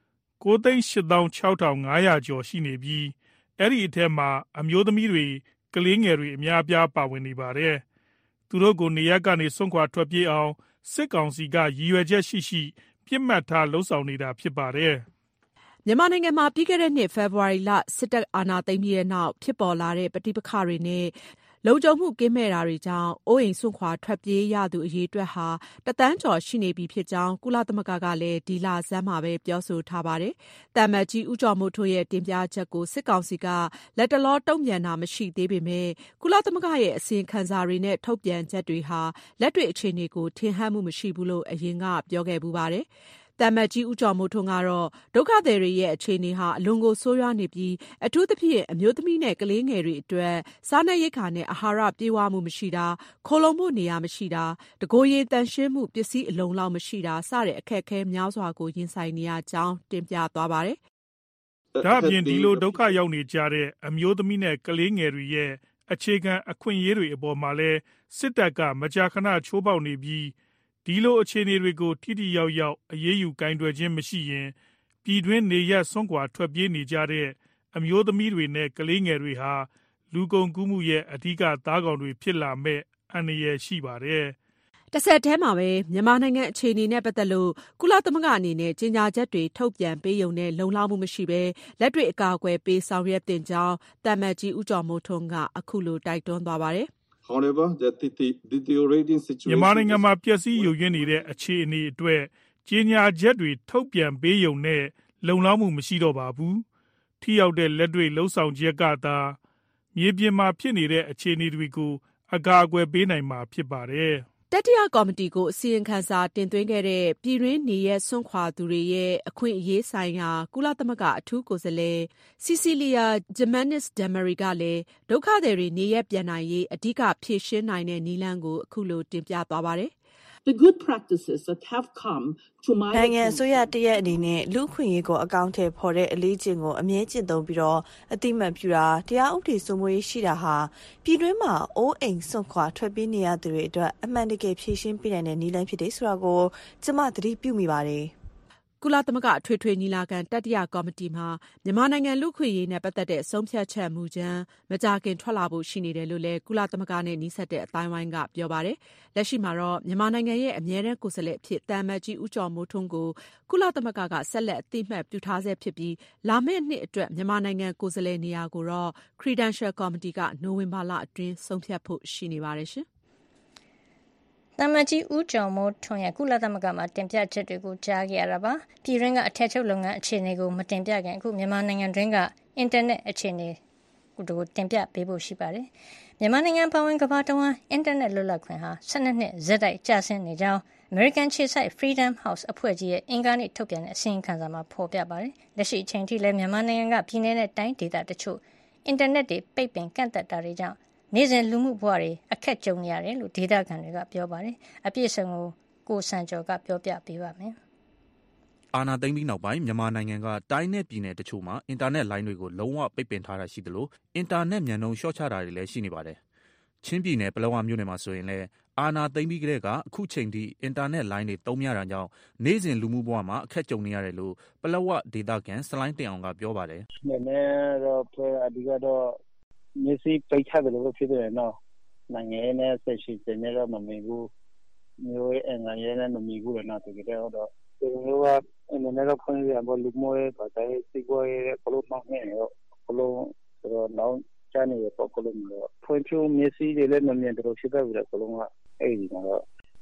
9,86,500 ကျော်ရှိနေပြီးအဲ့ဒီအထက်မှာအမျိုးသမီးတွေကလေးငယ်တွေအများအပြားပါဝင်နေပါတယ်။သူတို့ကိုနေရက်ကနေစွန့်ခွာထွက်ပြေးအောင်စစ်ကောင်စီကရည်ရွယ်ချက်ရှိရှိပြစ်မှတ်ထားလှုံ့ဆော်နေတာဖြစ်ပါတယ်။မြန်မာနိုင်ငံမှာပြီးခဲ့တဲ့နှစ်ဖေဖော်ဝါရီလစစ်တပ်အာဏာသိမ်းပြီးတဲ့နောက်ဖြစ်ပေါ်လာတဲ့ပဋိပက္ခတွေနဲ့လုံခြုံမှုကင်းမဲ့တာတွေကြောင့်အိုးအိမ်စွန့်ခွာထွက်ပြေးရသူအရေအတွက်ဟာ1 သန်းကျော်ရှိနေပြီဖြစ်ကြောင်းကုလသမဂ္ဂကလည်းဒီလဆန်းမှာပဲပြောဆိုထားပါတယ်။သံအမတ်ကြီးဦးကျော်မိုးထွန်းရဲ့တင်ပြချက်ကိုစစ်ကောင်စီကလက်တလောတုံ့ပြန်တာမရှိသေးပေမဲ့ကုလသမဂ္ဂရဲ့အစီရင်ခံစာတွေနဲ့ထုတ်ပြန်ချက်တွေဟာလက်တွေ့အခြေအနေကိုထင်ဟပ်မှုမရှိဘူးလို့အရင်ကပြောခဲ့ဘူးပါတယ်။သံအမတ်ကြီးဦးကျော်မိုးထွန်းကတော့ဒုက္ခသည်တွေရဲ့အခြေအနေဟာအလွန်ကိုဆိုးရွားနေပြီးအထူးသဖြင့်အမျိုးသမီးနဲ့ကလေးငယ်တွေအတွက်စားနပ်ရိက္ခာနဲ့အာဟာရပြည့်ဝမှုမရှိတာခိုလှုံဖို့နေရာမရှိတာတကိုယ်ရည်တန်ရှင်းမှုပစ္စည်းအလုံလောက်မရှိတာစတဲ့အခက်အခဲများစွာကိုရင်ဆိုင်နေရကြောင်းတင်ပြသွားပါတယ်။ဒါ့အပြင်ဒီလိုဒုက္ခရောက်နေကြတဲ့အမျိုးသမီးနဲ့ကလေးငယ်တွေရဲ့အခြေခံအခွင့်အရေးတွေအပေါ်မှာလည်းစစ်တပ်ကမကြာခဏချိုးဖောက်နေပြီးဒီလိုအခြေအနေတွေကိုထိထိရောက်ရောက်အရေးယူကိုင်တွယ်ခြင်းမရှိရင်ပြည်တွင်းနေရက်စွန့်ခွာထွက်ပြေးနေကြတဲ့အမျိုးသမီးတွေနဲ့ကလေးငယ်တွေဟာလူကုန်ကူးမှုရဲ့အဓိကသားကောင်တွေဖြစ်လာမဲ့အန္တရာယ်ရှိပါတယ်။တစ်ဆက်တည်းမှာပဲမြန်မာနိုင်ငံအခြေအနေနဲ့ပတ်သက်လို့ကုလသမဂ္ဂအနေနဲ့ကြေညာချက်တွေထုတ်ပြန်ပေးရုံနဲ့လုံလောက်မှုမရှိဘဲလက်တွေ့အကာအကွယ်ပေးဆောင်ရွက်တင်ကြောင်းသံအမတ်ကြီးဦးကျော်မိုးထွန်းကအခုလိုတိုက်တွန်းသွားပါတယ်။ However, the deteriorating situation မြန်မာနိုင်ငံမှာပျက်စီးယိုယွင်းနေတဲ့အခြေအနေအတွက်ကြေညာချက်တွေထုတ်ပြန်ပေးရုံနဲ့လုံလောက်မှုမရှိတော့ပါဘူး။ထိရောက်တဲ့လက်တွေ့လှုံ့ဆော်ချက်ကသာမြေပြင်မှာဖြစ်နေတဲ့အခြေအနေတွေကိုအကာအကွယ်ပေးနိုင်မှာဖြစ်ပါတယ်။တတိယကော်မတီကိုအစီရင်ခံစာတင်သွင်းခဲ့တဲ့ပြည်တွင်းနေရက်စွန့်ခွာသူတွေရဲ့အခွင့်အရေးဆိုင်ရာကုလသမဂ္ဂအထူးကိုယ်စားလှယ်စီစီလီယာဂျမန်နစ်ဒမ်မရီကလည်းဒုက္ခသည်တွေနေရက်ပြန်နိုင်ရေးအဓိကဖြည့်ရှင်းနိုင်တဲ့နည်းလမ်းကိုအခုလိုတင်ပြသွားပါတယ် The good practices that have come to my နိုင်ငံအစိုးရတရက်အနေနဲ့လူခွင့်ရေးကိုအကောင့်ထဲပေါ်တဲ့အလေးကျင့်ကိုအမြဲကျင့်သုံးပြီးတော့အတိမတ်ပြတာတရားဥပဒေစိုးမိုးရေးရှိတာဟာပြည်တွင်းမှာအိုးအိမ်စွန့်ခွာထွက်ပြေးနေရသူတွေအတွက်အမှန်တကယ်ဖြည့်ရှင်းပေးနိုင်တဲ့နည်းလမ်းဖြစ်တယ်ဆိုတာကိုကျမသတိပြုမိပါတယ်ကုလသမဂ္ဂအထွေထွေညီလာခံတတိယကော်မတီမှာမြန်မာနိုင်ငံလူ့ခွင့်ရေးနဲ့ပတ်သက်တဲ့ဆုံးဖြတ်ချက်မူကြမ်းမကြာခင်ထွက်လာဖို့ရှိနေတယ်လို့လည်းကုလသမဂ္ဂနဲ့နှိစက်တဲ့အတိုင်းဝိုင်းကပြောပါတယ်။လက်ရှိမှာတော့မြန်မာနိုင်ငံရဲ့အမြဲတမ်းကိုယ်စားလှယ်အဖြစ်သံအမတ်ကြီးဦးကျော်မိုးထွန်းကိုကုလသမဂ္ဂကဆက်လက်အသိအမှတ်ပြုထားဆဲဖြစ်ပြီးလာမယ့်နှစ်အတွက်မြန်မာနိုင်ငံကိုယ်စားလှယ်နေရာကိုတော့ Credential Committee ကနိုဝင်ဘာလအတွင်းဆုံးဖြတ်ဖို့ရှိနေပါတယ်ရှင်။သံအမတ်ကြီးဦးကျော်မိုးထွန်းရဲ့ကုလသမဂ္ဂမှာတင်ပြချက်တွေကိုကြားခဲ့ရတာပါ။ပြည်တွင်းကအထက်ချုပ်လုပ်ငန်းအခြေအနေကိုမတင်ပြခင်အခုမြန်မာနိုင်ငံတွင်းကအင်တာနက်အခြေအနေကိုတင်ပြပေးဖို့ရှိပါတယ်။မြန်မာနိုင်ငံပါဝင်ကမ္ဘာတဝန်းအင်တာနက်လွတ်လပ်ခွင့်ဟာ12နှစ်ဇက်တိုက်ကျဆင်းနေကြောင်း American ခြေစိုက် Freedom House အဖွဲ့ကြီးရဲ့အင်္ဂါနေ့ထုတ်ပြန်တဲ့အစီရင်ခံစာမှာဖော်ပြပါတယ်။လက်ရှိအချိန်ထိလည်းမြန်မာနိုင်ငံကပြည်내နဲ့တိုင်းဒေသတချို့အင်တာနက်တွေပိတ်ပင်ကန့်သတ်တာတွေကြောင့်နေ့စဉ်လူမှုဘဝတွေအခက်ကြုံနေရတယ်လို့ဒေသခံတွေကပြောပါတယ်။အပြည့်အစုံကိုစံကျော်ကပြောပြပေးပါမယ်။အာဏာသိမ်းပြီးနောက်ပိုင်းမြန်မာနိုင်ငံကတိုင်းနဲ့ပြည်နယ်တချို့မှာအင်တာနက်လိုင်းတွေကိုလုံးဝပိတ်ပင်ထားတာရှိသလိုအင်တာနက်မြန်နှုန်းလျှော့ချတာတွေလည်းရှိနေပါတယ်။ချင်းပြည်နယ်ပလက်ဝမြို့နယ်မှာဆိုရင်လည်းအာဏာသိမ်းပြီးကတည်းကအခုချိန်ထိအင်တာနက်လိုင်းတွေသုံးမရတာကြောင့်နေ့စဉ်လူမှုဘဝမှာအခက်ကြုံနေရတယ်လို့ပလက်ဝဒေသခံစလိုင်းတင်အောင်ကပြောပါတယ်။နည်းနည်းတော့အဓိကတော့မျက်စိပိတ်ချတယ်လို့ဖြစ်တယ်နော်နိုင်ငံရေးနဲ့ဆက်ရှိတယ်နဲ့တော့မမြင်ဘူးမျိုးရဲ့အင်္ဂါရေးနဲ့မမြင်ဘူးလည်းနော်တကယ်တော့ဒီလိုကနည်းနည်းတော့ဖွင့်ရပါလူမျိုးရဲ့ဘာသာရေးစိတ်ကိုရဲ့ဘလို့မှမနေတော့ဘလို့တော့နောက်ကျနေရပေါ့ဘလို့မျိုးဖွင့်ဖြိုးမျက်စိတွေလည်းမမြင်တော့ဖြစ်တယ်ဘလို့ကအဲ့ဒီတော့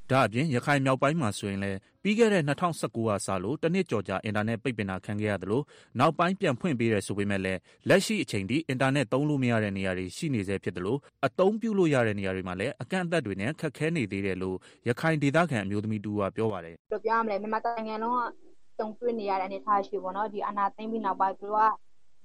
ဒါအပြင်ရခိုင်မြောက်ပိုင်းမှာဆိုရင်လည်းပြီးခဲ့တဲ့2019ကစလို့တစ်နှစ်ကျော်ကြာအင်တာနက်ပိတ်ပင်တာခံခဲ့ရသလိုနောက်ပိုင်းပြန်ဖွင့်ပေးတယ်ဆိုပေမဲ့လည်းလက်ရှိအချိန်ထိအင်တာနက်သုံးလို့မရတဲ့နေရာတွေရှိနေဆဲဖြစ်သလိုအသုံးပြုလို့ရတဲ့နေရာတွေမှာလည်းအကန့်အသတ်တွေနဲ့ခက်ခဲနေသေးတယ်လို့ရခိုင်ဒေသခံအမျိုးသမီးတူကပြောပါတယ်။ပြောရမလဲမြန်မာနိုင်ငံလုံးကတုံ့ပြန်နေရတဲ့အနေအထားရှိပေါ့နော်ဒီအာဏာသိမ်းပြီးနောက်ပိုင်းသူကဒီ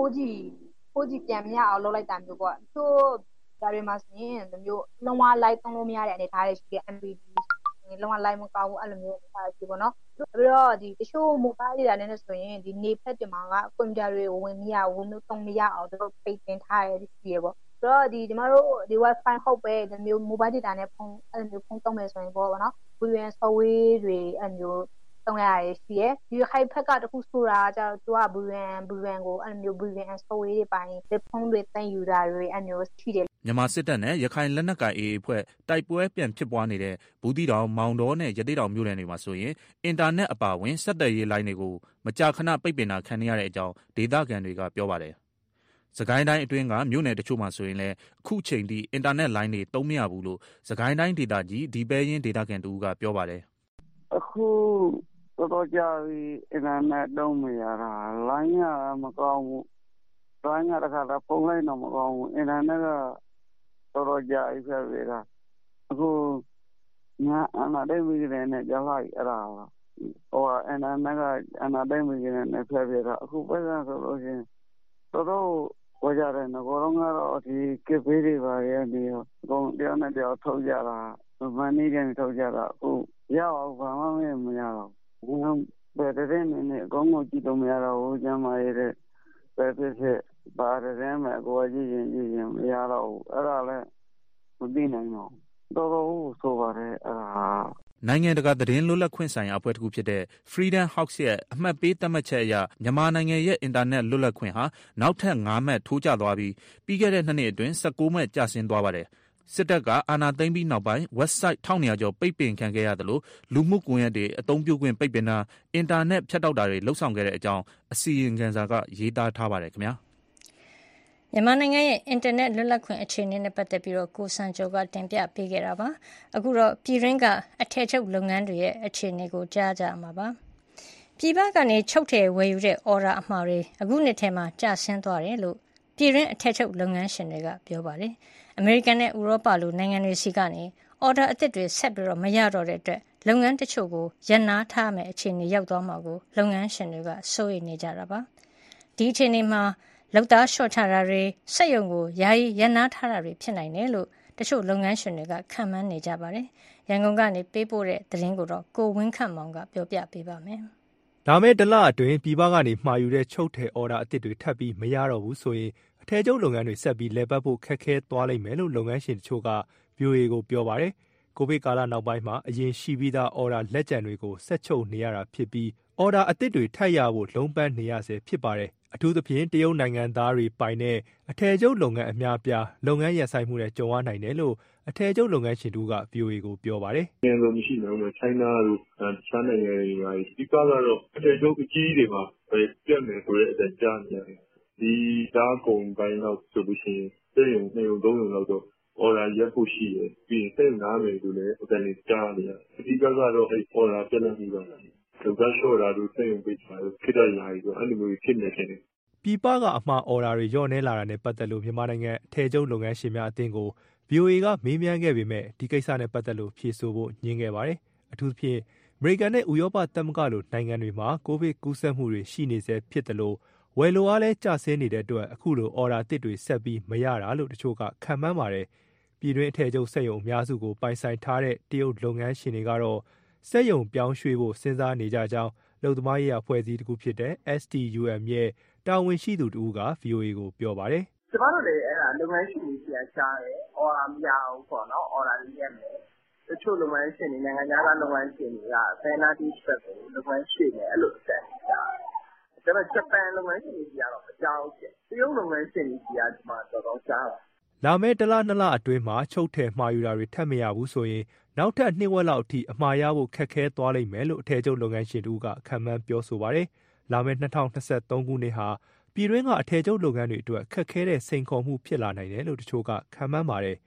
4G ပြန်မရအောင်လုပ်လိုက်တာမျိုးပေါ့သူဒါတွေမှာဆိုရင်ဒီမျိုးလုံးဝ live သုံးလို့မရတဲ့အနေအထားတွေရှိတယ် MPD လုံးဝ live မကောင်းဘူးအဲ့လိုမျိုးအနေအထားရှိပေါ့နော်ပြီးတော့ဒီတချို့ mobile တွေလည်းဆိုရင်ဒီနေဖက်တင်မှာကကွန်ပျူတာတွေကိုဝင်မရဘူးမျိုးသုံးမရအောင်သူတို့ပိတ်ပင်ထားရရှိရပေါ့ဆိုတော့ဒီကျမတို့ဒီ wifi ဟုတ်ပဲဒီမျိုး mobile data နဲ့ဖုန်းအဲ့လိုမျိုးဖုန်းသုံးမယ်ဆိုရင်ပေါ့နော် VPN software တွေအဲ့မျိုးသုံးရရရှိရဒီခိုင်ဖက်ကတခုဆိုတာကျတော့သူက VPN ကိုအဲ့မျိုး VPN software တွေပိုင်းဒီဖုန်းတွေတင်ယူတာတွေအဲ့မျိုးရှိတယ်မြန်မာစစ်တပ်နဲ့ရခိုင်လက်နက်ကိုင် AA အဖွဲ့တိုက်ပွဲပြန်ဖြစ်ပွားနေတဲ့ဘူးသီးတောင်မောင်တောနဲ့ရသေ့တောင်မြို့နယ်တွေမှာဆိုရင်အင်တာနက်အပါအဝင်ဆက်သွယ်ရေးလိုင်းတွေကိုမကြာခဏပိတ်ပင်တာခံနေရတဲ့အကြောင်းဒေသခံတွေကပြောပါတယ်။စကိုင်းတိုင်းအတွင်းကမြို့နယ်တချို့မှာဆိုရင်လည်းအခုချိန်ထိအင်တာနက်လိုင်းတွေသုံးမရဘူးလို့စကိုင်းတိုင်းဒေသကြီးဒီပဲရင်ဒေသခံတူကပြောပါတယ်။အခုတော်ကြာပြီအင်တာနက်သုံးမရတာလိုင်းကမကောင်းဘူး။လိုင်းကတခါတော့ဖုန်းလိုင်းတော့မကောင်းဘူးအင်တာနက်ကတော်ကြာပြီဖြစ်ပြီလားအခုညာအနာတိုင်းပြီးတဲ့နဲ့ကြောက်လိုက်အဲ့ဒါဟိုအနာနကအနာတိုင်းပြီးတဲ့နဲ့ဖြစ်ပြီလားအခုပဲဆိုလို့ရှိရင်တော်ဝကြတယ်ငကိုတော့ကတော့ဒီကစ်ဘေးတွေပါရဲ့ဒီအကုန်တရားနဲ့တရားထုတ်ကြတာမနေ့ကထုတ်ကြတာအခုရအောင်ဘာမှမရတော့ဘူးဘယ်တဲ့နေအကုန်ကိုကြည့်တော့မရတော့ဘူးကျမရဲ့ပဲဖြစ်ပါတယ်မဲ့ကိုကြည့်ရင်မရတော့ဘူးအဲ့ဒါလည်းမသိနိုင်တော့တော်ဆိုပါတယ်အဲ့ဒါနိုင်ငံတကာသတင်းလွတ်လပ်ခွင့်ဆိုင်ရာအဖွဲ့တစ်ခုဖြစ်တဲ့ Freedom House ရဲ့အမှတ်ပေးသတ်မှတ်ချက်အရမြန်မာနိုင်ငံရဲ့အင်တာနက်လွတ်လပ်ခွင့်ဟာနောက်ထပ်5မှတ်ထိုးကျသွားပြီးခဲ့တဲ့2နှစ်အတွင်း16မှတ်ကျဆင်းသွားပါတယ်စစ်တပ်ကအာဏာသိမ်းပြီးနောက်ပိုင်း website 1200ကျော်ပိတ်ပင်ခံခဲ့ရသလိုလူမှုကွန်ရက်တွေအသုံးပြုခွင့်ပိတ်ပင်တာအင်တာနက်ဖြတ်တောက်တာတွေလှုပ်ဆောင်ခဲ့တဲ့အကြောင်းအစီရင်ခံစာကရေးသားထားပါတယ်ခင်ဗျာမြန်မာနိုင်ငံရဲ့အင်တာနက်လွတ်လပ်ခွင့်အခြေအနေနဲ့ပတ်သက်ပြီးတော့ကိုစံကျော်ကတင်ပြပေးခဲ့တာပါအခုတော့ပြည်တွင်းကအထည်ချုပ်လုပ်ငန်းတွေရဲ့အခြေအနေကိုကြားကြမှာပါပြည်ပကနေချုပ်ထည်ဝယ်ယူတဲ့အော်ဒါအမှားတွေအခုနှစ်ထဲမှာကျဆင်းသွားတယ်လို့ပြည်တွင်းအထည်ချုပ်လုပ်ငန်းရှင်တွေကပြောပါတယ်အမေရိကန်နဲ့ဥရောပလိုနိုင်ငံတွေစီကနေအော်ဒါအသစ်တွေဆက်ပြီးတော့မရတော့တဲ့အတွက်လုပ်ငန်းတချို့ကိုရပ်နားထားမယ်အခြေအနေရောက်သွားမှာကိုလုပ်ငန်းရှင်တွေကစိုးရိမ်နေကြတာပါဒီအခြေအနေမှာလုပ်သားလျှော့ချတာတွေစက်ရုံကိုယာယီရပ်နားထားတာတွေဖြစ်နိုင်တယ်လို့တချို့လုပ်ငန်းရှင်တွေကခန့်မှန်းနေကြပါတယ်။ရန်ကုန်ကနေပေးပို့တဲ့သတင်းကိုတော့ကိုဝင်းခန့်မောင်ကပြောပြပေးပါမယ်။ဒါမဲ့တလအတွင်းပြည်ပကနေမှာယူတဲ့ချုပ်ထည်အော်ဒါအသစ်တွေထပ်ပြီးမရတော့ဘူးဆိုရင်အထည်ချုပ်လုပ်ငန်းတွေဆက်ပြီးလည်ပတ်ဖို့ခက်ခဲသွားလိမ့်မယ်လို့လုပ်ငန်းရှင်တချို့က VOA ကိုပြောပါတယ်။ကိုဗစ်ကာလနောက်ပိုင်းမှာအရင်ရှိပြီးသားအော်ဒါလက်ကျန်တွေကိုဆက်ချုပ်နေရတာဖြစ်ပြီးအော်ဒါအသစ်တွေထပ်ရဖို့လုံးပန်းနေရဆဲဖြစ်ပါတယ်။အထူးသဖြင့်တရုတ်နိုင်ငံသားတွေပိုင်တဲ့အထည်ချုပ်လုပ်ငန်းအများပြားလုပ်ငန်းရပ်ဆိုင်းမှုနဲ့ကြုံရနိုင်တယ်လို့အထည်ချုပ်လုပ်ငန်းရှင်တို့က VOA ကိုပြောပါတယ်။နိုင်ငံတော်မရှိနိုင်ဘူး။ China တို့တခြားနိုင်ငံတွေပါ။ဒီကတော့အထည်ချုပ်အကြီးတွေမှာပြတ်မယ်ဆိုတဲ့အတန်ကြားနေရတယ်။ဒီဓာတ်ကုန်ပိုင်းတော့ဆိုလို့ရှိရင်စက်ရုံ2ရုံ3ရုံလောက်တော့အော်ဒါရက်ဖို့ရှိတယ်။ပြီးရင်စက်ရုံ9မယ်ဆိုလည်းအတန်လေးကြားနေရတယ်။ဒီကတော့အော်ဒါပြတ်နေပြီပါ။လူကလျှော့တာတို့စက်ရုံပိတ်တာတို့ဖြစ်တတ်ရာကြီးဆိုအဲ့လိုမျိုးဖြစ်နေတယ်ပြည်ပကအမှားအော်ဒါတွေလျော့နှဲလာတာနဲ့ပတ်သက်လို့မြန်မာနိုင်ငံအထည်ချုပ်လုပ်ငန်းရှင်များအသင်းကို VOA ကမေးမြန်းခဲ့ပေမဲ့ဒီကိစ္စနဲ့ပတ်သက်လို့ဖြေဆိုဖို့ညှင်းခဲ့ပါတယ်။အထူးသဖြင့်အမေရိကန်နဲ့ဥရောပသမဂ္ဂလိုနိုင်ငံတွေမှာကိုဗစ်ကူးစက်မှုတွေရှိနေဆဲဖြစ်တယ်လို့ဝယ်လိုအားလည်းကျဆင်းနေတဲ့အတွက်အခုလိုအော်ဒါအသစ်တွေဆက်ပြီးမရတာလို့တချို့ကခန့်မှန်းပါတယ်။ပြည်တွင်းအထည်ချုပ်စက်ရုံအများစုကိုပိုင်ဆိုင်ထားတဲ့တရုတ်လုပ်ငန်းရှင်တွေကတော့စက်ရုံပြောင်းရွှေ့ဖို့စဉ်းစားနေကြကြောင်းလုပ်သမားရေးအဖွဲ့အစည်းတစ်ခုဖြစ်တဲ့ STUM ရဲ့တာဝန်ရှိသူတူက VOA ကိုပြောပါတယ်။ကျမတို့လည်းအဲ့ဒါလုပ်ငန်းရှင်တွေပြန်ရှားတယ်။အော်ဒါမရဘူးပေါ့နော်။အော်ဒါလေးရက်မယ်။တချို့လုပ်ငန်းရှင်တွေနိုင်ငံခြားသားလုပ်ငန်းရှင်တွေကဘယ်နာတီးချက်ကိုလုပ်ငန်းရှင်တွေအဲ့လိုဆက်ရှားတယ်။ဒါပေမဲ့ဂျပန်လုပ်ငန်းရှင်တွေကတော့မကြောက်ဘူး။တရုတ်လုပ်ငန်းရှင်တွေကဒီမှာတော်တော်ရှားတယ်။လာမယ့်1လ2လအတွင်းမှာချုပ်ထည်မှာယူတာတွေထပ်မရဘူးဆိုရင်နောက်ထပ်2ဝက်လောက်အထိအမှားရဖို့ခက်ခဲသွားလိမ့်မယ်လို့အထည်ချုပ်လုပ်ငန်းရှင်တို့ကခန့်မှန်းပြောဆိုပါတယ်။လာမယ့်2023ခုနှစ်ဟာပြည်တွင်းကအထည်ချုပ်လုပ်ငန်းတွေအတွက်ခက်ခဲတဲ့စိန်ခေါ်မှုဖြစ်လာနိုင်တယ်လို့တချို့ကခန့်မှန်းပါတယ်။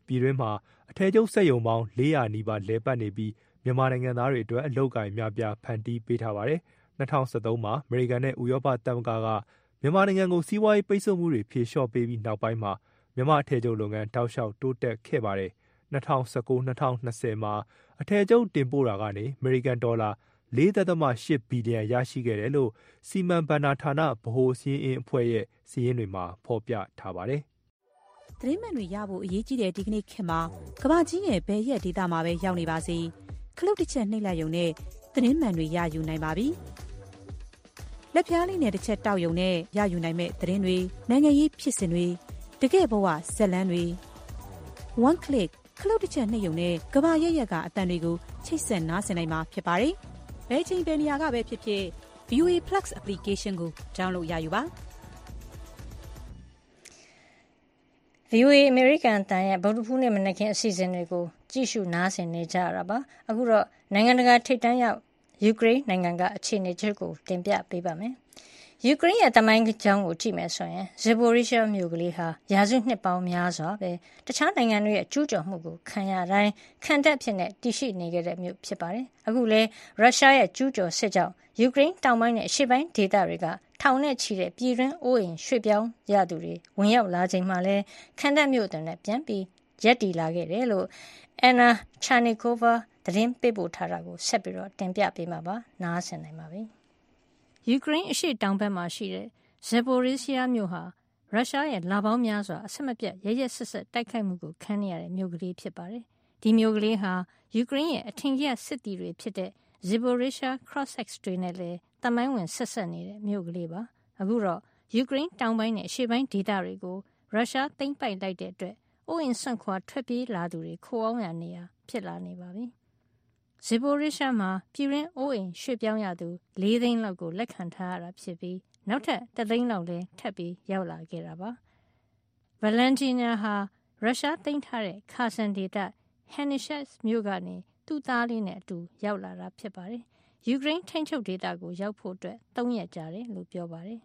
ပြည်တွင်းမှာအထည်ချုပ်စက်ရုံပေါင်း400နီးပါးလည်ပတ်နေပြီးမြန်မာနိုင်ငံသားတွေအတွက်အလုပ်ကိုင်များပြားဖန်တီးပေးထားပါတယ်။2013မှာအမေရိကန်နဲ့ဥရောပသမဂ္ဂကမြန်မာနိုင်ငံကိုစီးပွားရေးပိတ်ဆို့မှုတွေဖြေလျှော့ပေးပြီးနောက်ပိုင်းမှာမြန်မာအထည်ချုပ်လုပ်ငန်းတောက်လျှောက်တိုးတက်ခဲ့ပါတယ်။2019-2020မှာအထည်ချုပ်တင်ပို့တာကနေအမေရိကန်ဒေါ်လာ4.8 ဘီလီယံရရှိခဲ့တယ်လို့စီမံဘဏ္ဍာဌာနဗဟိုစာရင်းအင်းအဖွဲ့ရဲ့စာရင်းတွေမှာဖော်ပြထားပါတယ်။သတင်းမှန်တွေရဖို့အရေးကြီးတဲ့ဒီကနေ့ခေတ်မှာကမ္ဘာကြီးရဲ့ဘယ်ရက်ဒေသမှာပဲရောက်နေပါစေခလုတ်တစ်ချက်နှိပ်လိုက်ရုံနဲ့သတင်းမှန်တွေရယူနိုင်ပါပြီ။လက်ပြားလေးနဲ့တစ်ချက်တောက်ရုံနဲ့ရယူနိုင်မဲ့သတင်းတွေနိုင်ငံရေးဖြစ်စဉ်တွေတကယ့်ဘဝဇက်လန်းတွေ one click ခလုတ်တစ်ချက်နှိပ်ရုံနဲ့ကမ္ဘာရဲ့ရက်ကအတန်တွေကိုချိတ်ဆက်နားဆင်နိုင်မှာဖြစ်ပါတယ်။ဘယ်ချိန်ဘယ်နေရာကပဲဖြစ်ဖြစ် VOA Plus application ကို download ရယူပါ VOA American အတန်ရဲ့ဗုဒ္ဓဖူးနေ့မနက်ခင်းအစီအစဉ်တွေကိုကြည့်ရှုနားဆင်နေကြရတာပါအခုတော့နိုင်ငံတကာထိပ်တန်းရောက်ယူကရိန်းနိုင်ငံကအခြေအနေချုပ်ကိုတင်ပြပေးပါမယ်ယူကရိန်းရဲ့တမိုင်းကြောင်းကိုကြည့်မယ်ဆိုရင်ဇေဘိုရီရှားမြို့ကလေးဟာရာစုနှစ်ပေါင်းများစွာပဲတခြားနိုင်ငံတွေရဲ့ကျူးကျော်မှုကိုခံရတိုင်းခံတပ်ဖြစ်နေတည်ရှိနေခဲ့တဲ့မြို့ဖြစ်ပါတယ်အခုလဲရုရှားရဲ့ကျူးကျော်စစ်ကြောင့်ယူကရိန်းတောင်ပိုင်းနဲ့အရှေ့ပိုင်းဒေသတွေကထောင်နဲ့ချီတဲ့ပြည်တွင်းအိုးအိမ်ရွှေ့ပြောင်းရသူတွေဝင်ရောက်လာချိန်မှာလဲခံတပ်မြို့တွေနဲ့ပြန်ပြီးရက်တီလာခဲ့တယ်လို့အန်နာချာနီကိုဗာသတင်းပေးပို့ထားတာကိုဆက်ပြီးတော့တင်ပြပေးမှာပါနားဆင်နိုင်ပါပြီယူကရိန်းအရှေ့တောင်ဘက်မှာရှိတဲ့ဇေဘိုရီရှားမြို့ဟာရုရှားရဲ့လပေါင်းများစွာအဆက်မပြတ်ရရက်ဆက်ဆက်တိုက်ခိုက်မှုကိုခံနေရတဲ့မြို့ကလေးဖြစ်ပါတယ်ဒီမြို့ကလေးဟာယူကရိန်းရဲ့အထင်ကြီးစစ်တီတွေဖြစ်တဲ့ဇေဘိုရီရှား Cossacks တွေနဲ့လည်းတမိုင်းဝင်ဆက်ဆက်နေတဲ့မြို့ကလေးပါအခုတော့ယူကရိန်းတောင်ပိုင်းနဲ့အရှေ့ပိုင်းဒေသတွေကိုရုရှားသိမ်းပိုက်လိုက်တဲ့အတွက်အိုးအိမ်ဆွန့်ခွာထွက်ပြေးလာသူတွေခိုအောင်ရနေရဖြစ်လာနေပါပြီဇေဘိုရီရှားမှာပြည်တွင်းအိုးအိမ်ရွှေ့ပြောင်းရသူ4သိန်းလောက်ကိုလက်ခံထားရတာဖြစ်ပြီးနောက်ထပ်1သိန်းလောက်လည်းထပ်ပြီးရောက်လာခဲ့တာပါဗလန်တီနာဟာရုရှားသိမ်းထားတဲ့ခါဆန်ဒေသဟန်နီရှက်မြို့ကနေသူ့သားလေးနဲ့အတူရောက်လာတာဖြစ်ပါတယ်ယူကရိန်းထိန်းချုပ်ဒေသကိုရောက်ဖို့အတွက်3ရက်ကြာတယ်လို့ပြောပါတယ်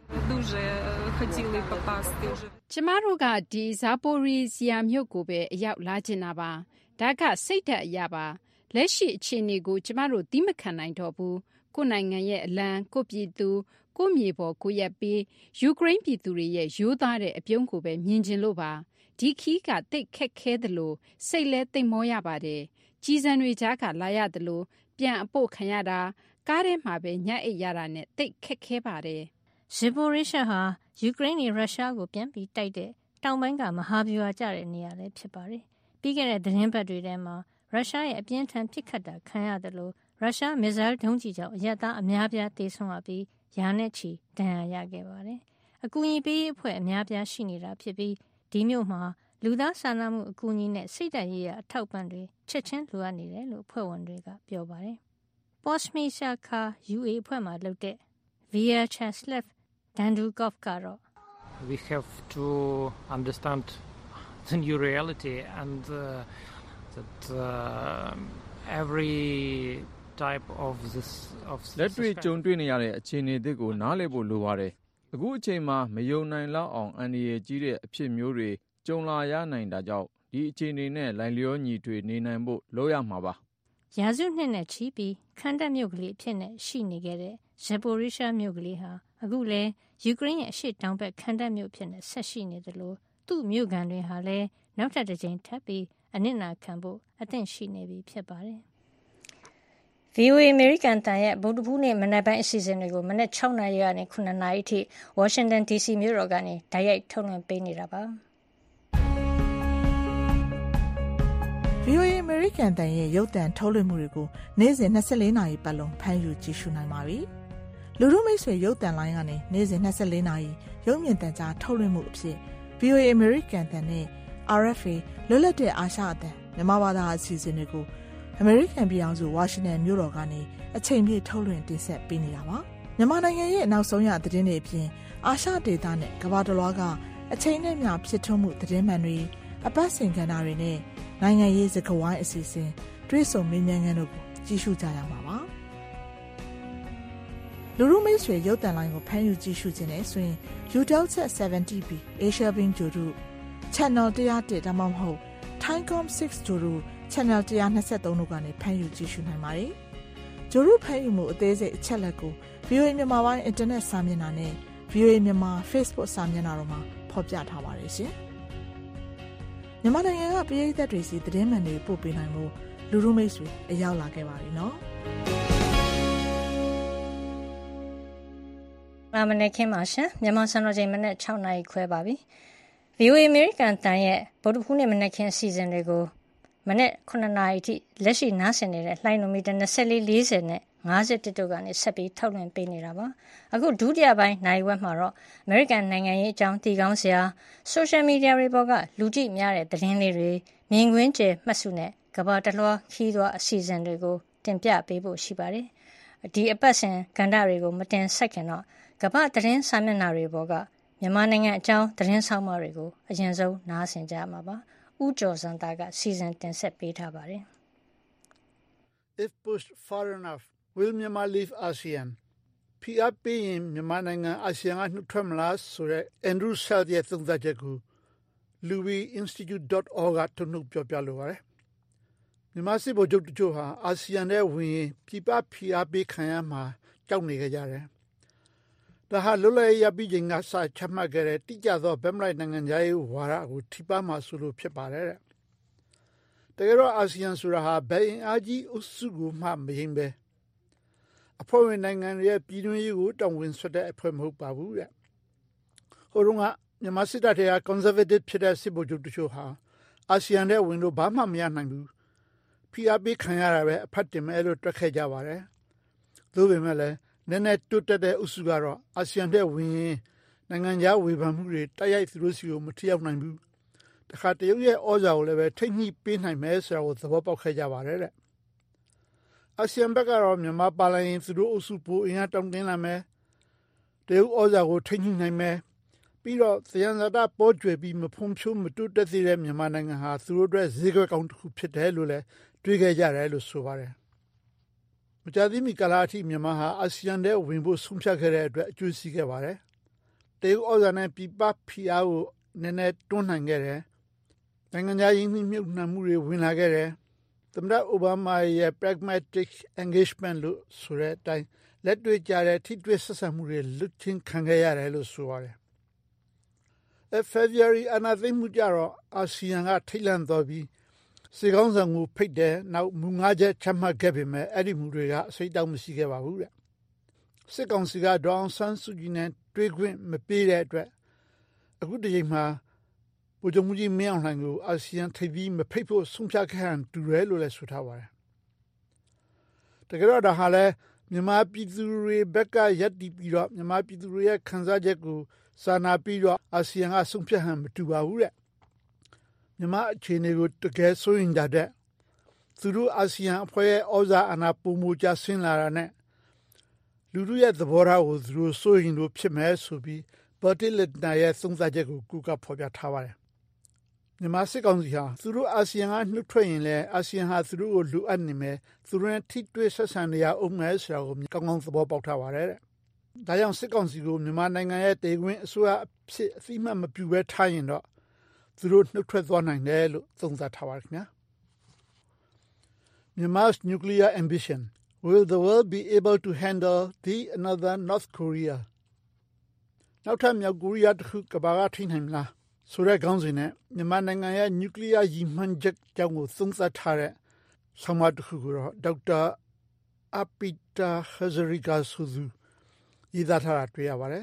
ကျမတို့ကဒီဇာပိုရီဇီယာမြို့ကိုပဲအရောက်လာချင်တာပါဒါကစိတ်ဓာတ်အရာပါလက်ရှိအခြေအနေကိုကျမတို့သီးမခံနိုင်တော့ဘူးကိုယ်နိုင်ငံရဲ့အလံကိုပြည်သူကိုမြေပေါ်ကိုရက်ပြီးယူကရိန်းပြည်သူတွေရဲ့ရိုးသားတဲ့အပြုံးကိုပဲမြင်ကျင်လို့ပါဒီခီးကတိတ်ခက်ခဲသလိုစိတ်လဲတိတ်မောရပါတယ်ကြီးစံတွေကြားကလာရသလိုပြန်အပို့ခံရတာကားထဲမှာပဲညအိတ်ရတာနဲ့တိတ်ခက်ခဲပါတယ်ဇေဘိုရီရှားဟာယူကရိန်းနဲ့ရုရှားကိုပြန်ပြီးတိုက်တဲ့တောင်ပိုင်းကမဟာဗျူဟာကျတဲ့နေရာလည်းဖြစ်ပါတယ်ပြီးခဲ့တဲ့သတင်းပတ်တွေထဲမှာရုရှားရဲ့အပြင်းထန်ပစ်ခတ်တာခံရတယ်လို့ရုရှားမစ်ဇိုင်းဒုံးကျည်ကြောင့်အရပ်သားအများပြားသေဆုံးရပြီးရာနဲ့ချီဒဏ်ရာရခဲ့ပါတယ်အကူအညီပေးရေးအဖွဲ့အများပြားရှိနေတာဖြစ်ပြီးဒီမြို့မှာလူသားစာနာမှုအကူအညီနဲ့စိတ်ဓာတ်ရေးရာအထောက်ပံ့တွေချက်ချင်းလိုအပ်နေတယ်လို့အဖွဲ့ဝင်တွေကပြောပါတယ်ပေါ့စမီရှာခါ UA အဖွဲ့မှလုပ်တဲ့ Vyacheslav Dandukov ကတော့ We have to understand the new reality and that every type of this of လက်တွေ့ကြုံတွေ့နေရတဲ့အခြေအနေအသစ်ကိုနားလည်ဖို့လိုပါတယ်အခုအချိန်မှာမယုံနိုင်လောက်အောင်အန္တရာယ်ကြီးတဲ့အဖြစ်မျိုးတွေကြုံလာရနိုင်တာကြောင့်ဒီအခြေအနေနဲ့လိုက်လျောညီထွေနေနိုင်ဖို့လုပ်ရမှာပါရာစုနှစ်နဲ့ချီပြီးခန္ဓာမြို့ကလေးအဖြစ်နဲ့ရှိနေခဲ့တဲ့ဇေဘိုရီရှားမြို့ကလေးဟာအခုလဲယူကရိန်းရဲ့အရှေ့တောင်ဘက်ခန္ဓာမြို့ဖြစ်နေဆက်ရှိနေတယ်လို့သူ့မြို့ကန်တွေဟာလဲနောက်ထပ်တစ်ကြိမ်ထပ်ပြီးအနစ်နာခံဖို့အသင့်ရှိနေပြီဖြစ်ပါတယ် VOA American တန်ရဲ့ဗုဒ္ဓဖူးနေ့မနက်ပိုင်းအစီအစဉ်တွေကိုမနက်6နာရီကနေ9နာရီထိ Washington DC မြို့တော်ကနေတိုက်ရိုက်ထုတ်လွှင့်ပေးနေတာပါ VOA American တန်ရဲ့ရုပ်သံထုတ်လွှင့်မှုတွေကိုနေ့စဉ်24နာရီပတ်လုံးဖမ်းယူကြည့်ရှုနိုင်ပါပြီ။လူထုမိတ်ဆွေရုပ်သံလိုင်းကနေနေ့စဉ်24နာရီရုပ်မြင်သံကြားထုတ်လွှင့်မှုအဖြစ် VOA American တန်နဲ့ RFA လွတ်လပ်တဲ့အာရှအသံမြန်မာဘာသာအစီအစဉ်တွေကို American ပြည်အောင်စု Washington မြို့တော်ကနေအချိန်ပြည့်ထုတ်လွှင့်တင်ဆက်ပေးနေတာပါ။မြန်မာနိုင်ငံရဲ့နောက်ဆုံးရသတင်းတွေအပြင်အာရှဒေသနဲ့ကမ္ဘာတစ်လွှားကအချိန်နဲ့မျှဖြစ်ထွန်းမှုသတင်းမှန်တွေအပတ်စဉ်ကဏ္ဍတွေနဲ့နိုင်ငံရေးစကားဝိုင်းအစီအစဉ်တွေ့ဆုံမေးမြန်းခန်းတို့ကိုကြည့်ရှုကြရမှာပါလူလူမိတ်ဆွေရုပ်သံလိုင်းကိုဖမ်းယူကြည့်ရှုခြင်းနဲ့ဆိုရင် UTEL 70B Asia Bin ဂျိုတို့ Channel 101ဒါမှမဟုတ် Thaicom 6 Juru Channel 123တို့ကနေဖမ်းယူကြည့်ရှုနိုင်ပါတယ်။ Juru ဖမ်းယူမှုအသေးစိတ်အချက်လက်ကို VOA မြန်မာပိုင်း Internet စာမျက်နှာနဲ့ VOA မြန်မာ Facebook စာမျက်နှာတို့မှာဖော်ပြထားပါတယ်ရှင်။မြန်မာနိုင်ငံကပြည်သက်တွေစီသတင်းမှန်တွေပို့ပေးနိုင်မှုလူလူမိတ်ဆွေအရောက်လာခဲ့ပါပြီနော်။မနေ့ကမှရှင်မြန်မာစံတော်ချိန်မနေ့6နာရီခွဲပါပြီ။ VOA American တန်ရဲ့ဗုဒ္ဓဟူးနေ့မနေ့ကအစီအစဉ်တွေကိုမနေ့9နာရီအထိလက်ရှိနားဆင်နေတဲ့လှိုင်းနိုမီတာ24 40နဲ့51တို့ကနေဆက်ပြီးထုတ်လွှင့်ပေးနေတာပါ။အခုဒုတိယပိုင်းနိုင်ဝက်မှာတော့ American နိုင်ငံရေးအကြောင်းတည်ကောင်းစရာ social media တွေပေါ်ကလူကြည့်များတဲ့သတင်းလေးတွေမြင်ကွင်းကျယ်မှတ်စုနဲ့ကမ္ဘာတလွှားခီးသွွားအစီအစဉ်တွေကိုတင်ပြပေးဖို့ရှိပါတယ်။ဒီအပတ်စဉ်ကဏ္ဍတွေကိုမတင်ဆက်ခင်တော့ကမ္ဘာသတင်းစာမျက်နှာတွေပေါ်ကမြန်မာနိုင်ငံအကြောင်းသတင်းဆောင်မတွေကိုအရင်ဆုံးနားဆင်ကြမှာပါ။ဦးကျော်စံသားကစီစဉ်တင်ဆက်ပေးထားပါတယ်။ If pushed far enough, will Myanmar leave ASEAN? PRP ရင်မြန်မာနိုင်ငံအာဆီယံကနှုတ်ထွက်မလားဆိုတဲ့ Andrew Schell ရဲ့သုံးသပ်ချက်ကို louisinstitute.org ကထုတ်နှုတ်ပြောပြလိုပါတယ်။မြန်မာစစ်ဗိုလ်ချုပ်တချို့ဟာအာဆီယံထဲဝင်ရင်ပြည်ပဖိအားပေးခံရမှာကြောက်နေကြတယ်။ဒါဟာလွတ်လပ်ရေးရပြီးချိန်ကစချမှတ်ခဲ့တဲ့တိကျသောဗက်မလိုက်နိုင်ငံခြားရေးဝါဒကိုထိပါမှာဆိုလို့ဖြစ်ပါတယ်တဲ့။တကယ်တော့အာဆီယံဆိုတာဟာဘယ်အင်အားကြီးအုပ်စုကိုမှမရင်ပဲအဖွဲ့ဝင်နိုင်ငံတွေရဲ့ပြည်တွင်းရေးကိုတောင်းဝင်ဆွတဲ့အဖွဲ့မဟုတ်ပါဘူးတဲ့။ဟိုတုန်းကမြန်မာစစ်တပ်တွေက conservative ဖြစ်တဲ့စစ်ဗိုလ်ချုပ်တချို့ဟာအာဆီယံထဲဝင်လို့ဘာမှမရနိုင်ဘူး။ဖိအားပေးခံရတာပဲအဖတ်တင်မဲ့လို့တွက်ခဲ့ကြပါတယ်။သို့ပေမဲ့လည်းနည်းနည်းတိုးတက်တဲ့အုပ်စုကတော့အာဆီယံထဲဝင်ရင်နိုင်ငံခြားဝေဖန်မှုတွေတိုက်ရိုက်သူတို့စီကိုမထိရောက်နိုင်ဘူး။တခါတရုတ်ရဲ့ဩဇာကိုလည်းပဲထိမ့်ညှိပေးနိုင်မယ်ဆိုတာကိုသဘောပေါက်ခဲ့ကြပါတယ်တဲ့။အာဆီယံဘက်ကတော့မြန်မာပါလိုင်းသူတို့အုပ်စုပိုအင်အားတောင်းတင်းလာမယ်။တရုတ်ဩဇာကိုထိမ့်ညှိနိုင်မယ်။ပြီးတော့သယံဇာတပေါ်ကျွယ်ပြီးမဖွံ့ဖြိုးမတိုးတက်သေးတဲ့မြန်မာနိုင်ငံဟာသူတို့အတွက်ဈေးကွက်ကောင်းတစ်ခုဖြစ်တယ်လို့လည်းတွေးခဲ့ကြတယ်လို့ဆိုပါတယ်။မကြာသေးမီကာလအထိမြန်မာဟာအာဆီယံထဲဝင်ဖို့ဆုံးဖြတ်ခဲ့တဲ့အတွက်အကျိုးရှိခဲ့ပါတယ်။တရုတ်ဩဇာနဲ့ပြည်ပဖိအားကိုနည်းနည်းတွန်းနိုင်ခဲ့တယ်။နိုင်ငံခြားရင်းနှီးမြှုပ်နှံမှုတွေဝင်လာခဲ့တယ်။သမ္မတအိုဘားမားရဲ့ pragmatic engagement လို့ဆိုတဲ့အတိုင်းလက်တွေ့ကြတဲ့ထိတွေ့ဆက်ဆံမှုတွေလွတ်ချင်းခံခဲ့ရတယ်လို့ဆိုပါတယ်။ February အနာသိမ့်မှုကြတော့အာဆီယံကထိတ်လန့်သွားပြီးစေကောင်းဆောင်ကိုဖိတ်တယ်နောက်မူ၅ချက်ချမှတ်ခဲ့ပေမဲ့အဲ့ဒီမူတွေကအစိတ်တောက်မရှိခဲ့ပါဘူးတဲ့စစ်ကောင်စီကဒေါအောင်ဆန်းစုကြည်နဲ့တွေးခွင့်မပေးတဲ့အတွက်အခုတချိန်မှာဗိုလ်ချုပ်မှုကြီးမင်းအောင်လှိုင်ကိုအာဆီယံထိပ်ပြီးမဖိတ်ဖို့ဆုံးဖြတ်ခဲ့ဟန်တူတယ်လို့လည်းဆိုထားပါတယ်တကယ်တော့ဒါဟာလည်းမြန်မာပြည်သူတွေဘက်ကရပ်တည်ပြီးတော့မြန်မာပြည်သူတွေရဲ့ခံစားချက်ကိုစာနာပြီးတော့အာဆီယံကဆုံးဖြတ်ဟန်မတူပါဘူးတဲ့မြန်မာအခြေအနေကိုတကယ်ဆိုရင်ကြတဲ့သူတို့အာဆီယံအဖွဲ့ရဲ့ဩဇာအာဏာပုံမူကြဆင်းလာတာနဲ့လူတို့ရဲ့သဘောထားကိုသူတို့ဆိုရင်လို့ဖြစ်မယ်ဆိုပြီးဘာတီလက်နာရဲ့သုံးသပ်ချက်ကိုကူကဖော်ပြထားပါတယ်မြန်မာစစ်ကောင်စီဟာသူတို့အာဆီယံကနှုတ်ထွက်ရင်လည်းအာဆီယံဟာသူတို့ကိုလူအပ်နေမယ်သူတို့နဲ့ထိတွေ့ဆက်ဆံနေရအောင်မယ်ဆိုတာကိုကောင်းကောင်းသဘောပေါက်ထားပါတယ်တဲ့ဒါကြောင့်စစ်ကောင်စီကိုမြန်မာနိုင်ငံရဲ့တေခွင်းအစိုးရအဖြစ်အသိမှတ်မပြုဘဲထားရင်တော့သူတို့နှုတ်ထွက်သွားနိုင်တယ်လို့သုံးသပ်ထားပါတယ်ခင်ဗျာ Myanmar's nuclear ambition will the world be able to handle the another North Korea နောက်ထပ်မြောက်ကိုရီးယားတစ်ခုကဘာကထိနိုင်မလားဆိုတဲ့ခေါင်းစဉ်နဲ့မြန်မာနိုင်ငံရဲ့နျူကလ িয়ার ရည်မှန်းချက်ကြောင့်ကိုသုံးသပ်ထားတဲ့ဆောင်းပါးတစ်ခုကိုတော့ဒေါက်တာအပီတာဟဇရီကာဆိုသူရေးသားထားတာတွေ့ရပါတယ်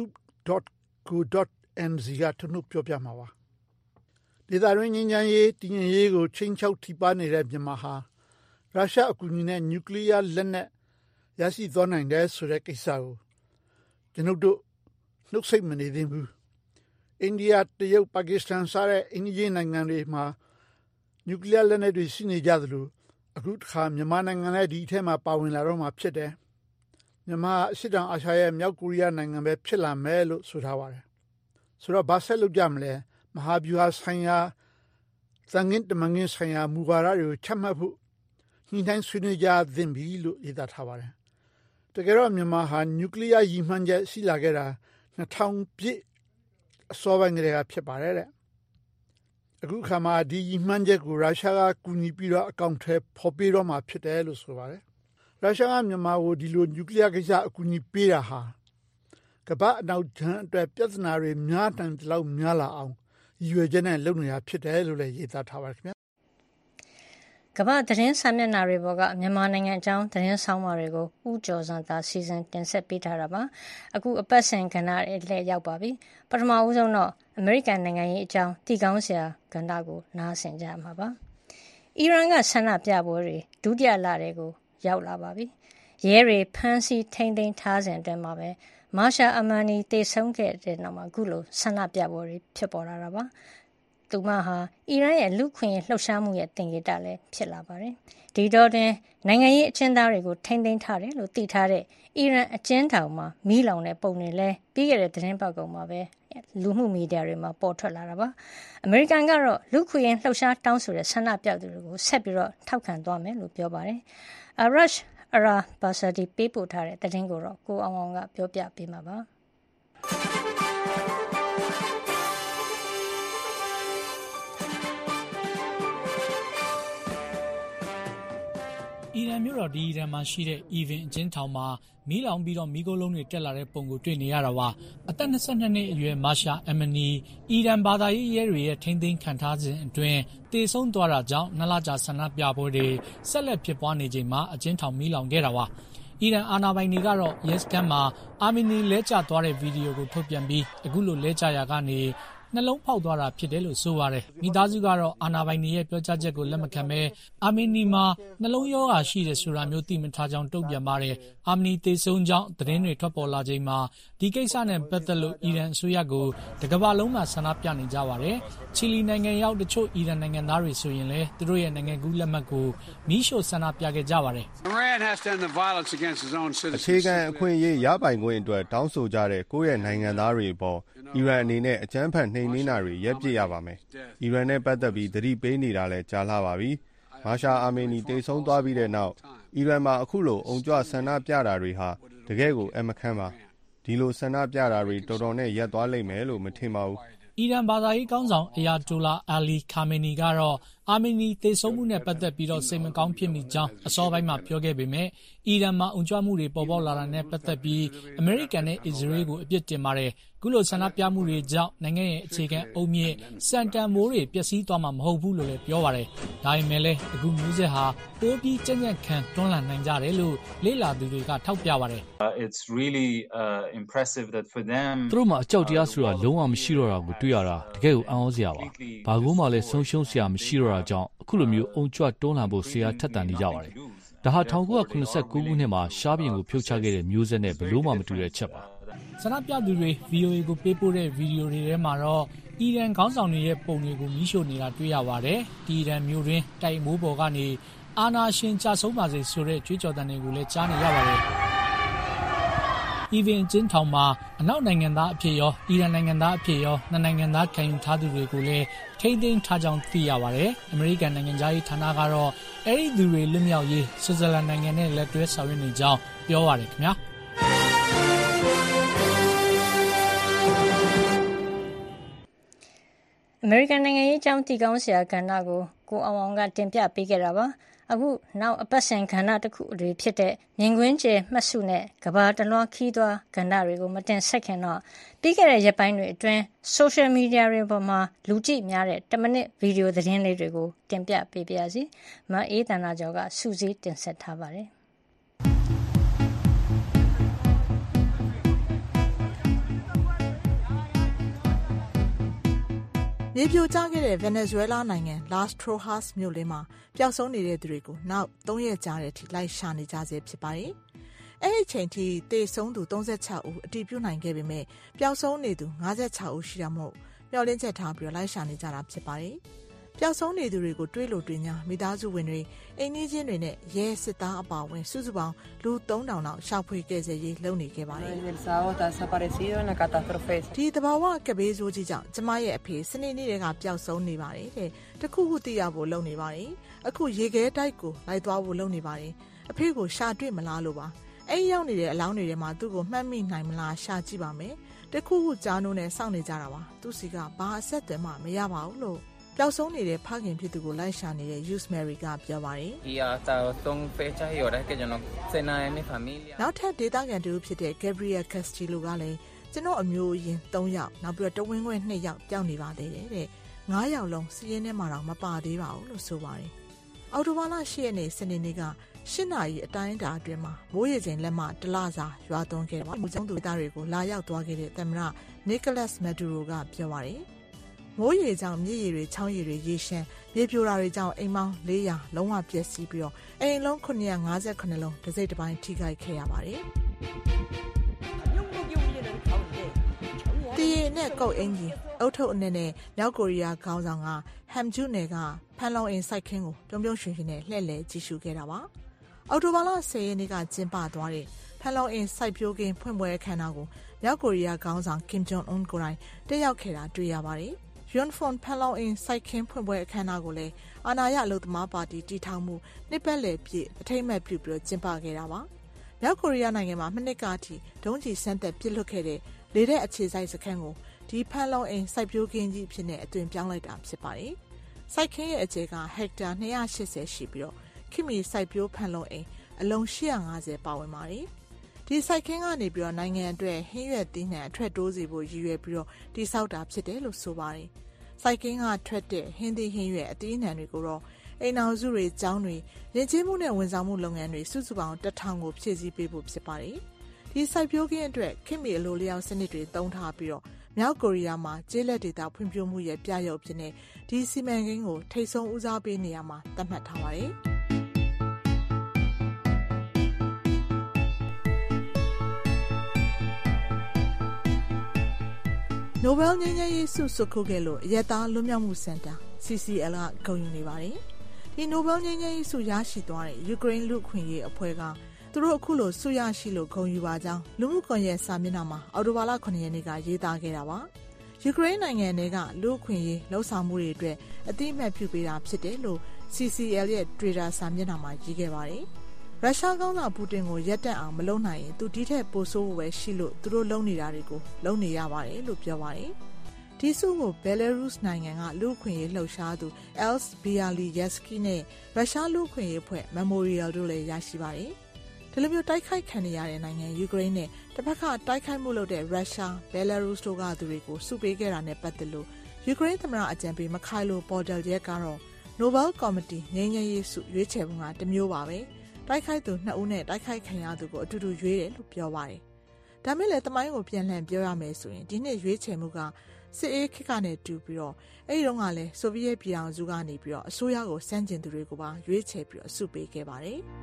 scoop.co.nz ကထုတ်နှုတ်ပြောပြမှာပါဒေသတွင်းငြိမ်းချမ်းရေးတည်ငြိမ်ရေးကိုချိန်ချောက်ထိပါနေတဲ့မြန်မာဟာရုရှားအကူအညီနဲ့နျူကလ িয়ার လက်နက်ရရှိသွားနိုင်တယ်ဆိုတဲ့ကိစ္စကိုကျွန်ုပ်တို့နှုတ်ဆက်မနေသင့်ဘူးအိန္ဒိယတရုတ်ပါကစ္စတန်စတဲ့အိန္ဒိယနိုင်ငံတွေမှာနျူကလ িয়ার လက်နက်တွေရှိနေကြသလိုအခုတစ်ခါမြန်မာနိုင်ငံလည်းဒီအထက်မှာပါဝင်လာတော့မှဖြစ်တယ်မြန်မာအရှေ့တောင်အာရှရဲ့မြောက်ကိုရီးယားနိုင်ငံပဲဖြစ်လာမယ်လို့ဆိုထားပါတယ်ဆိုတော့ဘာဆက်လုပ်ကြမလဲမဟာဗျူဟာဆိုင်ရာသံငင်းတမငင်းဆိုင်ရာမူဝါဒတွေကိုချမှတ်ဖို့ညှိနှိုင်းဆွေးနွေးကြသင့်ပြီလို့ရေးသားထားပါတယ်တကယ်တော့မြန်မာဟာနျူကလ িয়ার ရည်မှန်းချက်ရှိလာခဲ့တာ2000ပြည့်အစောပိုင်းကတည်းကဖြစ်ပါတယ်တဲ့အခုခါမှာဒီရည်မှန်းချက်ကိုရုရှားကကူညီပြီးတော့အကောင့်ထဲပေါ်ပေးတော့မှာဖြစ်တယ်လို့ဆိုပါတယ်ရုရှားကမြန်မာကိုဒီလိုနျူကလ িয়ার ကိစ္စအကူအညီပေးတာဟာကမ္ဘာအနောက်ခြမ်းအတွက်ပြဿနာတွေများတန်လောက်များလာအောင်ရည်ရွယ်ချက်နဲ့လုပ်နေတာဖြစ်တယ်လို့လည်းရေးသားထားပါတယ်ခင်ဗျာကမ္ဘာသတင်းစာမျက်နှာတွေပေါ်ကမြန်မာနိုင်ငံအကြောင်းသတင်းဆောင်မတွေကိုဦးကျော်စံသာစီစဉ်တင်ဆက်ပေးထားတာပါအခုအပတ်စဉ်ကဏ္ဍလည်းရောက်ပါပြီပထမဦးဆုံးတော့အမေရိကန်နိုင်ငံရေးအကြောင်းတည်ကောင်းစရာကဏ္ဍကိုနားဆင်ကြမှာပါအီရန်ကဆန္ဒပြပွဲတွေဒုတိယလတွေကိုရောက်လာပါပြီရဲတွေဖမ်းဆီးထိန်းသိမ်းထားစဉ်အတွင်းမှာပဲမာရှာအမန်နီတေဆုံးခဲ့တဲ့နောက်မှာအခုလိုဆန္ဒပြပွဲတွေဖြစ်ပေါ်လာတာပါသူမဟာအီရန်ရဲ့လူခွင့်ရေးလှုပ်ရှားမှုရဲ့တင်ကြတာလည်းဖြစ်လာပါတယ်ဒီတော့တင်နိုင်ငံရေးအကျဉ်းသားတွေကိုထိန်းသိမ်းထားတယ်လို့သိထားတဲ့အီရန်အကျဉ်းထောင်မှာမီးလောင်တဲ့ပုံတွေလည်းပြီးခဲ့တဲ့သတင်းပတ်ကုန်မှာပဲလူမှုမီဒီယာတွေမှာပေါ်ထွက်လာတာပါအမေရိကန်ကတော့လူခွင့်ရေးလှုပ်ရှားတောင်းဆိုတဲ့ဆန္ဒပြသူတွေကိုဆက်ပြီးတော့ထောက်ခံသွားမယ်လို့ပြောပါတယ်Arash Arabasadi ပေးပို့ထားတဲ့သတင်းကိုတော့ကိုအောင်အောင်ကပြောပြပေးမှာပါအီရန်မြို့တော်ဒီအီရန်မှာရှိတဲ့အီဗင်အကျဉ်းထောင်မှာမီးလောင်ပြီးတော့မီးခိုးလုံးတွေတက်လာတဲ့ပုံကိုတွေ့နေရတာပါအသက်22နှစ်အရွယ်မာရှာအမနီအီရန်ဘာသာရေးရဲတွေရဲ့ထိန်းသိမ်းခံထားခြင်းအတွင်းတေဆုံးသွားတာကြောင့်2လကြာဆန္ဒပြပွဲတွေဆက်လက်ဖြစ်ပွားနေချိန်မှာအကျဉ်းထောင်မီးလောင်ခဲ့တာပါအီရန်အာဏာပိုင်တွေကတော့ရဲစခန်းမှာအာမီနီလဲကျသွားတဲ့ဗီဒီယိုကိုထုတ်ပြန်ပြီးအခုလိုလဲကျရာကနေနှလုံးဖောက်သွားတာဖြစ်တယ်လို့ဆိုပါတယ်မိသားစုကတော့အာဏာပိုင်တွေရဲ့ပြောကြားချက်ကိုလက်မခံဘဲအာမီနီမှာနှလုံးရောဂါရှိတယ်ဆိုတာမျိုးသိမထားကြောင်းတုံ့ပြန်ပါတယ်အာမီနီတေဆုံးကြောင်းသတင်းတွေထွက်ပေါ်လာချိန်မှာဒီကိစ္စနဲ့ပတ်သက်လို့အီရန်အစိုးရကိုတကမ္ဘာလုံးကဆန္ဒပြနေကြပါတယ်ချီလီနိုင်ငံရောက်တချို့အီရန်နိုင်ငံသားတွေဆိုရင်လည်းသူတို့ရဲ့နိုင်ငံကူးလက်မှတ်ကိုမီးရှို့ဆန္ဒပြခဲ့ကြပါတယ်အခြေခံအခွင့်အရေးရပိုင်ခွင့်အတွက်တောင်းဆိုကြတဲ့ကိုယ့်ရဲ့နိုင်ငံသားတွေအပေါ်အီရန်အနေနဲ့အကြမ်းဖက်နှိမ်နင်းတာတွေရပ်ပစ်ရပါမယ်။အီရန်နဲ့ပတ်သက်ပြီးသတိပေးနေတာလည်းကြာလှပါပြီ။မာရှာအာမီနီတေဆုံးသွားပြီးတဲ့နောက်အီရန်မှာအခုလိုအုံကြွဆန္ဒပြတာတွေဟာတကယ်ကိုအမခန့်ပါ။ဒီလိုဆန္ဒပြတာတွေတော်တော်နဲ့ရပ်သွားလိမ့်မယ်လို့မထင်ပါဘူး။အီရန်ဘာသာရေးခေါင်းဆောင်အယာတိုလာအာလီခါမီနီကတော့အာမီနီတေဆုံးမှုနဲ့ပတ်သက်ပြီးတော့စိတ်မကောင်းဖြစ်မိကြောင်းအစောပိုင်းမှာပြောခဲ့ပေမဲ့အီရန်မှာအုံကြွမှုတွေပေါ်ပေါက်လာတာနဲ့ပတ်သက်ပြီးအမေရိကန်နဲ့အစ္စရေးကိုအပြစ်တင်ပါတယ်ခုလိုဆန္ဒပြမှုတွေကြောင့်နိုင်ငံရဲ့အခြေခံအုတ်မြစ်စံတန်မိုးတွေပျက်စီးသွားမှာမဟုတ်ဘူးလို့လည်းပြောပါတယ်ဒါပေမဲ့လည်းအခုမျိုးဆက်ဟာပိုပြီးကြံ့ကြံ့ခံတွန်းလှန်နိုင်ကြတယ်လို့လေ့လာသူတွေကထောက်ပြပါတယ် It's really impressive that for them သူတို့မှာအကြောက်တရားဆိုတာလုံးဝမရှိတော့တာကိုတွေ့ရတာတကယ်ကိုအံ့ဩစရာပါဘာကူမှလည်းဆုံးရှုံးစရာမရှိတော့တာကြောင့်အခုလိုမျိုးအုံကြွတွန်းလှန်ဖို့ဆရာထက်သန်နေကြပါတယ်ဒါဟာ1989ခုနှစ်မှာရှားပြင်ကိုဖြုတ်ချခဲ့တဲ့မျိုးဆက်နဲ့ဘယ်လို့မှမတူတဲ့အချက်ပါဆန္ဒပြသူတွေ VOA ကိုပေးပို့တဲ့ဗီဒီယိုတွေထဲမှာတော့အီရန်ခေါင်းဆောင်တွေရဲ့ပုံတွေကိုမီးရှို့နေတာတွေ့ရပါတယ်။အီရန်မျိုးတွင်တိုက်မိုးပေါ်ကနေအာဏာရှင်ကြဆုံးပါစေဆိုတဲ့ကြွေးကြော်သံတွေကိုလည်းကြားနေရပါတယ်။အီဗင်ကျင်းထောင်မှာအနောက်နိုင်ငံသားအဖြစ်ရောအီရန်နိုင်ငံသားအဖြစ်ရောနှစ်နိုင်ငံသားခံယူထားသူတွေကိုလည်းထိန်းသိမ်းထားကြောင်းသိရပါတယ်။အမေရိကန်နိုင်ငံသားရေးဌာနကတော့အဲဒီသူတွေလွတ်မြောက်ရေးဆွစ်ဇာလန်နိုင်ငံနဲ့လက်တွဲဆောင်ရွက်နေကြောင်းပြောပါတယ်ခင်ဗျာ။အမေရိကန်နိုင်ငံရေးအကြောင်းတည်ကောင်းစရာကဏ္ဍကိုအောင်အောင်ကတင်ပြပေးခဲ့တာပါအခုနောက်အပတ်စဉ်ကဏ္ဍတစ်ခုတွေဖြစ်တဲ့မြင်ကွင်းကျဲမှတ်စုနဲ့ကဘာတလွှားခီးသွားကဏ္ဍတွေကိုမတင်ဆက်ခင်တော့ပြီးခဲ့တဲ့ရက်ပိုင်းတွေအတွင်း social media တွေပေါ်မှာလူကြည့်များတဲ့10မိနစ်ဗီဒီယိုသတင်းလေးတွေကိုတင်ပြပေးပါရစေမအေးတနာကျော်ကစူးစီးတင်ဆက်ထားပါတယ်မြေပြိုကျခဲ့တဲ့ဗင်နီဇွဲလားနိုင်ငံ Las Trojas မြို့လင်းမှာပျောက်ဆုံးနေတဲ့သူတွေကိုနောက်3ရက်ကြာတဲ့အထိလိုက်ရှာနေကြဆဲဖြစ်ပါတယ်။အဲ့ဒီအချိန်ထိသေဆုံးသူ36ဦးအတည်ပြုနိုင်ခဲ့ပေမဲ့ပျောက်ဆုံးနေသူ56ဦးရှိတာမို့မျှော်လင့်ချက်ထားပြီးလိုက်ရှာနေကြတာဖြစ်ပါတယ်။ပျောက်ဆုံးနေသူတွေကိုတွေးလို့တွေးညာမိသားစုဝင်တွေအိမ်နီးချင်းတွေနဲ့ရဲစစ်သားအပါအဝင်စုစုပေါင်းလူ3000လောက်ရှာဖွေကယ်ဆယ်ရေးလုပ်နေခဲ့ပါတယ်။ဒီတဘာဝကဘေးဆိုးကြီးကြောင့်ကျမရဲ့အဖေစနေနေ့ကပျောက်ဆုံးနေပါတယ်တဲ့။တခုခုသိရဖို့လုပ်နေပါတယ်။အခုရေခဲတိုက်ကိုလိုက်သွားဖို့လုပ်နေပါတယ်။အဖေကိုရှာတွေ့မလားလို့ပါ။အဲ့ရောက်နေတဲ့အလောင်းတွေထဲမှာသူ့ကိုမှတ်မိနိုင်မလားရှာကြည့်ပါမယ်။တခုခုကြားနိုးနဲ့စောင့်နေကြတာပါ။သူ့စီကဘာအဆက်အသွယ်မှမရပါဘူးလို့ပျောက်ဆုံးနေတဲ့ဖခင်ဖြစ်သူကိုလိုက်ရှာနေတဲ့ Youth Mary ကပြောပါတယ်နောက်ထပ်ဒေသခံတူဖြစ်တဲ့ Gabriel Castillo ကလည်းကျွန်တော်အမျိုးအရင်3ယောက်နောက်ပြီးတော့တဝင်းခွဲ2ယောက်ပျောက်နေပါသေးတယ်တဲ့9ယောက်လုံးစီးရင်ထဲမှာတော့မပါသေးပါဘူးလို့ဆိုပါတယ်အော်တိုဘာလ10ရက်နေ့စနေနေ့က8နာရီအတိုင်းအတာအတွင်းမှာမိုးရေချိန်လက်မတလစာရွာသွန်းခဲ့ပါတယ်။ကျောင်းသူသားတွေကိုလာရောက်သွားခဲ့တဲ့သမ္မတ Nicolas Maduro ကပြောပါတယ်။မိုးရေကြောင့်မြစ်ရေတွေချောင်းရေတွေရေရှမ်းမြေပြိုတာတွေကြောင့်အိမ်ပေါင်း400လုံးဝပျက်စီးပြီးတော့အိမ်လုံး958လုံးတစ်စိတ်တစ်ပိုင်းထိခိုက်ခဲ့ရပါတယ်။တည်ရနဲ့ကုတ်အင်ကြီးအုတ်ထုပ်အနဲ့နဲ့မြောက်ကိုရီးယားခေါင်းဆောင်ကဟမ်ဂျူနယ်ကဖန်လုံအိမ်စိုက်ခင်းကိုပြုံးပြုံးရွှင်ရွှင်နဲ့လှည့်လည်ကြည့်ရှုခဲ့တာပါ။အော်တိုဘာလ10ရက်နေ့ကကျင်းပသွားတဲ့ဖန်လုံအိမ်စိုက်ပျိုးခင်းဖွင့်ပွဲအခမ်းအနားကိုမြောက်ကိုရီးယားခေါင်းဆောင်ကင်ဂျုံအွန်းကိုယ်တိုင်တက်ရောက်ခဲ့တာတွေ့ရပါတယ်။ Yonfon ဖန်လုံအိမ်စိုက်ခင်းဖွင့်ပွဲအခမ်းအနားကိုလည်းအာဏာရအလုပ်သမားပါတီတည်ထောင်မှုနှစ်ပတ်လည်ပြည့်အထိမ်းအမှတ်ပြုပြီးကျင်းပခဲ့တာပါ။မြောက်ကိုရီးယားနိုင်ငံမှာနှစ်ကအထိဒုံးကျည်စမ်းသပ်ပစ်လွှတ်ခဲ့တဲ့လေတဲ့အခြေစိုက်စခန်းကိုဒီဖန်လုံအိမ်စိုက်ပျိုးခင်းကြီးအဖြစ်နဲ့အသွင်ပြောင်းလိုက်တာဖြစ်ပါတယ်။စိုက်ခင်းရဲ့အကျယ်ကဟက်တာ280ရှိပြီးတော့ခိမီစိုက်ပျိုးဖန်လုံအိမ်အလုံး850ပါဝင်ပါတယ်။ဒီစိုက်ခင်းကနေပြီးတော့နိုင်ငံအတွက်ဟင်းရွက်သီးနှံအထွက်တိုးစေဖို့ရည်ရွယ်ပြီးတော့တိစောက်တာဖြစ်တယ်လို့ဆိုပါတယ်။စိုက်ခင်းကထွက်တဲ့ဟင်းသီးဟင်းရွက်အသီးနှံတွေကိုတော့အိမ်အောင်စုတွေကျောင်းတွေရင်းချင်းမှုနဲ့ဝန်ဆောင်မှုလုပ်ငန်းတွေစုစုပေါင်း1000ကိုဖြည့်ဆည်းပေးဖို့ဖြစ်ပါတယ်။ဒီစိုက်ပျိုးခင်းအတွက်ခိမီအလိုလျောက်စနစ်တွေသုံးထားပြီးတော့မြောက်ကိုရီးယားမှာကျေးလက်ဒေသဖွံ့ဖြိုးမှုရဲ့ပြရုပ်ဖြစ်နေဒီစီမံကိန်းကိုထိပ်ဆုံးဦးစားပေးနေရမှာသတ်မှတ်ထားပါတယ်။နိုဘယ်ငြိမ်းချမ်းရေးဆုဆွတ်ခုခဲ့လို့အရက်သားလွတ်မြောက်မှုစင်တာ CCL ကဂုဏ်ယူနေပါတယ်။ဒီနိုဘယ်ငြိမ်းချမ်းရေးဆုရရှိသွားတဲ့ယူကရိန်းလူ့အခွင့်အရေးအဖွဲ့ကသူတို့အခုလိုဆုရရှိလို့ဂုဏ်ယူပါကြောင်းလူမှုကွန်ရက်စာမျက်နှာမှာအော်တိုဘာလ9ရက်နေ့ကရေးသားခဲ့တာပါ။ယူကရိန်းနိုင်ငံတွေကလူ့အခွင့်အရေးလှုပ်ဆောင်မှုတွေအတွက်အသိအမှတ်ပြုပေးတာဖြစ်တယ်လို့ CCL ရဲ့ Twitter စာမျက်နှာမှာရေးခဲ့ပါတယ်။ရုရှားခေါင်းဆောင်ပူတင်ကိုရပ်တန့်အောင်မလုပ်နိုင်ရင်သူဒီထက်ပိုဆိုးဖို့ပဲရှိလို့သူတို့လုပ်နေတာတွေကိုလုပ်နေရပါတယ်လို့ပြောပါတယ်။ဒီဆုကို Belarus နိုင်ငံကလူ့အခွင့်အရေးလှုပ်ရှားသူ Els Bialysky နဲ့ရုရှားလူ့အခွင့်အရေးအဖွဲ့ Memorial တို့လည်းရရှိပါတယ်။ဒီလိုမျိုးတိုက်ခိုက်ခံနေရတဲ့နိုင်ငံယူကရိန်းနဲ့တစ်ဖက်ကတိုက်ခိုက်မှုလုပ်တဲ့ရုရှား Belarus တို့ကသူတွေကိုစုပေးခဲ့တာနဲ့ပတ်သက်လို့ယူကရိန်းသမ္မတအကြံပေးမခိုင်လိုပေါ်တယ်ရက်ကတော့ Nobel Committee ငြိမ်းချမ်းရေးဆုရွေးချယ်ပုံကတစ်မျိုးပါပဲတိုက်ခိုက်သူ2ဦးနဲ့တိုက်ခိုက်ခံရသူကိုအတူတူရွေးတယ်လို့ပြောပါတယ်။ဒါမဲ့လည်းတမိုင်းကိုပြန်လှန်ပြောရမယ်ဆိုရင်ဒီနှစ်ရွေးချယ်မှုကစစ်အေးခေတ်ကနေတူပြီးတော့အဲ့ဒီတော့ကလည်းဆိုဗီယက်ပြည်ထောင်စုကနေပြီးတော့အစိုးရကိုစန့်ကျင်သူတွေကိုပါရွေးချယ်ပြီးတော့ဆုပေးခဲ့ပါတယ်။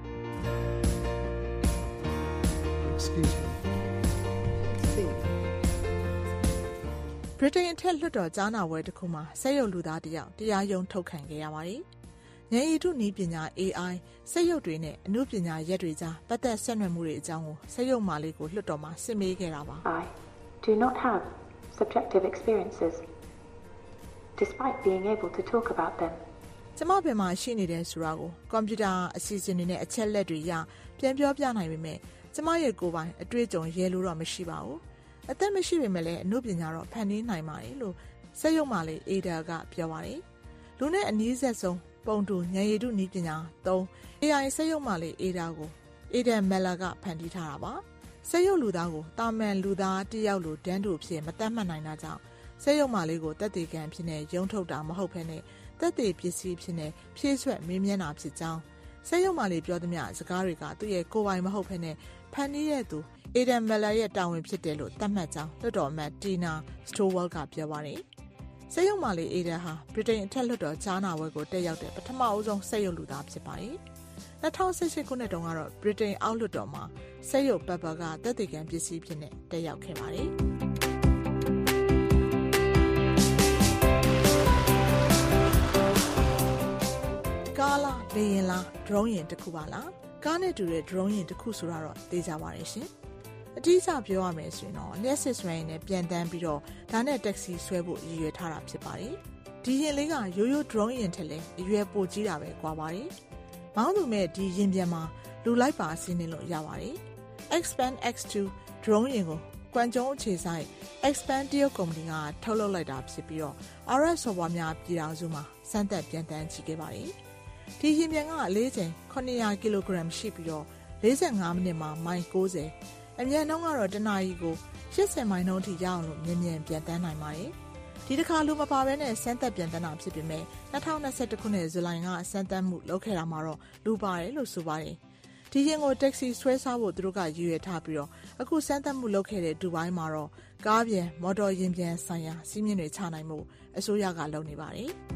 ဗြိတိန်အထက်လွှတ်တော်ကြားနာပွဲတစ်ခုမှာဆက်ရုပ်လူသားတယောက်တရားရုံးထုတ်ခံခဲ့ရပါတယ်။ဉာဏ်ရည်တုနည်းပညာ AI ဆက်ရုပ်တွေနဲ့အနုပညာရက်တွေကြားပတ်သက်ဆက်နွယ်မှုတွေအကြောင်းကိုဆက်ရုပ်မာလေးကိုလွှတ်တော်မှာစစ်မေးခဲ့တာပါ။ I do not have subjective experiences despite being able to talk about them. ကျမဘယ်မှာရှိနေတယ်ဆိုတာကိုကွန်ပျူတာအစီအစဉ်တွေနဲ့အချက်လက်တွေရပြန်ပြောပြနိုင်ပေမဲ့ကျမရဲ့ကိုယ်ပိုင်အတွေ့အကြုံရဲလို့တော့မရှိပါဘူး။အသက်မရှိပေမဲ့လည်းအနုပညာတော့ဖန်တီးနိုင်ပါတယ်လို့ဆက်ရုပ်မာလေး Ada ကပြောပါတယ်။လူနဲ့အနည်းဆက်ဆုံးပုံတူဉာဏ်ရည်တုနည်းပညာ3 AI ဆက်ရုပ်မာလေး Ada ကို Ada Meller ကဖန်တီးထားတာပါ။ဆက်ရုပ်လူသားကိုတာမန်လူသားတယောက်လိုတန်းတူဖြစ်မတတ်မှတ်နိုင်တာကြောင့်ဆက်ရုပ်မာလေးကိုတက်သေးကံဖြစ်နေရုံထုတ်တာမဟုတ်ဘဲနဲ့တက်သေးပစ္စည်းဖြစ်နေဖြည့်ဆွက်မင်းမြန်းတာဖြစ်ကြောင်းဆက်ရုပ်မာလေးပြောသမျှစကားတွေကသူ့ရဲ့ကိုယ်ပိုင်မဟုတ်ဘဲနဲ့ဖန်တီးတဲ့သူ Ada Meller ရဲ့တာဝန်ဖြစ်တယ်လို့သတ်မှတ်ကြောင်းလွှတ်တော်အမတ် Tina Stowell ကပြောပါတယ်။ဆက်ရုပ်မာလေး Ada ဟာဗြိတိန်အထက်လွှတ်တော်ကြားနာပွဲကိုတက်ရောက်တဲ့ပထမအဦးဆုံးဆက်ရုပ်လူသားဖြစ်ပါတယ်။2018ခုနှစ်တုန်းကတော့ဗြိတိန်အောက်လွှတ်တော်မှာဆက်ရုပ်ပပကတက်သေးကံပစ္စည်းဖြစ်နေတက်ရောက်ခဲ့ပါတယ်။ကားလားလေယာဉ်လားဒရုန်းယာဉ်တစ်ခုပါလားကားနဲ့တူတဲ့ဒရုန်းယာဉ်တစ်ခုဆိုတာတော့သိကြပါရဲ့ရှင်အတိအကျပြောရမယ်ဆိုရင်တော့လျှက်စစ်စွမ်းရည်နဲ့ပြန်တန်းပြီးတော့ဒါနဲ့တက္ကစီဆွဲဖို့ရည်ရွယ်ထားတာဖြစ်ပါတယ်ဒီယာဉ်လေးကရိုးရိုးဒရုန်းယာဉ်ထက်လည်းအရွယ်ပိုကြီးတာပဲကွာပါတယ်မောင်းသူမဲ့ဒီယာဉ်ပြန်မှာလူလိုက်ပါအစင်းနေလို့ရပါတယ်Xpan X2 ဒရုန်းယာဉ်ကိုကွမ်ကျုံအခြေဆိုင် Expand တရုတ်ကုမ္ပဏီကထုတ်လုပ်လိုက်တာဖြစ်ပြီးတော့ RF ဆော်ဘွားများပြည်ထောင်စုမှာစမ်းသပ်ပြန်တန်းကြည့်ခဲ့ပါတယ်။ဒီရင်ပြန်ကအလေးချိန်900 ကီလိုဂရမ်ရှိပြီးတော့45မိနစ်မှာမိုင်90အမြန်နှုန်းကတော့တနာရီကို80မိုင်နှုန်းထိရအောင်လို့မြန်မြန်ပြန်တန်းနိုင်ပါတယ်။ဒီတစ်ခါလူမပါဘဲနဲ့စမ်းသပ်ပြန်တန်းတာဖြစ်ပေမဲ့2021ခုနှစ်ဇူလိုင်ကစမ်းသပ်မှုလုပ်ခဲ့တာမှာတော့လူပါတယ်လို့ဆိုပါတယ်။ဒီရင်ကိုတက္ကစီဆွဲစားဖို့သူတို့ကရည်ရွယ်ထားပြီးတော့အခုစမ်းသပ်မှုလုပ်ခဲ့တဲ့ဒူဘိုင်းမှာတော့ကားပြန်မော်တော်ယာဉ်ပြန်ဆိုင်ရာစီးမြင့်တွေချနိုင်မှုအစိုးရကလုပ်နေပါတယ်။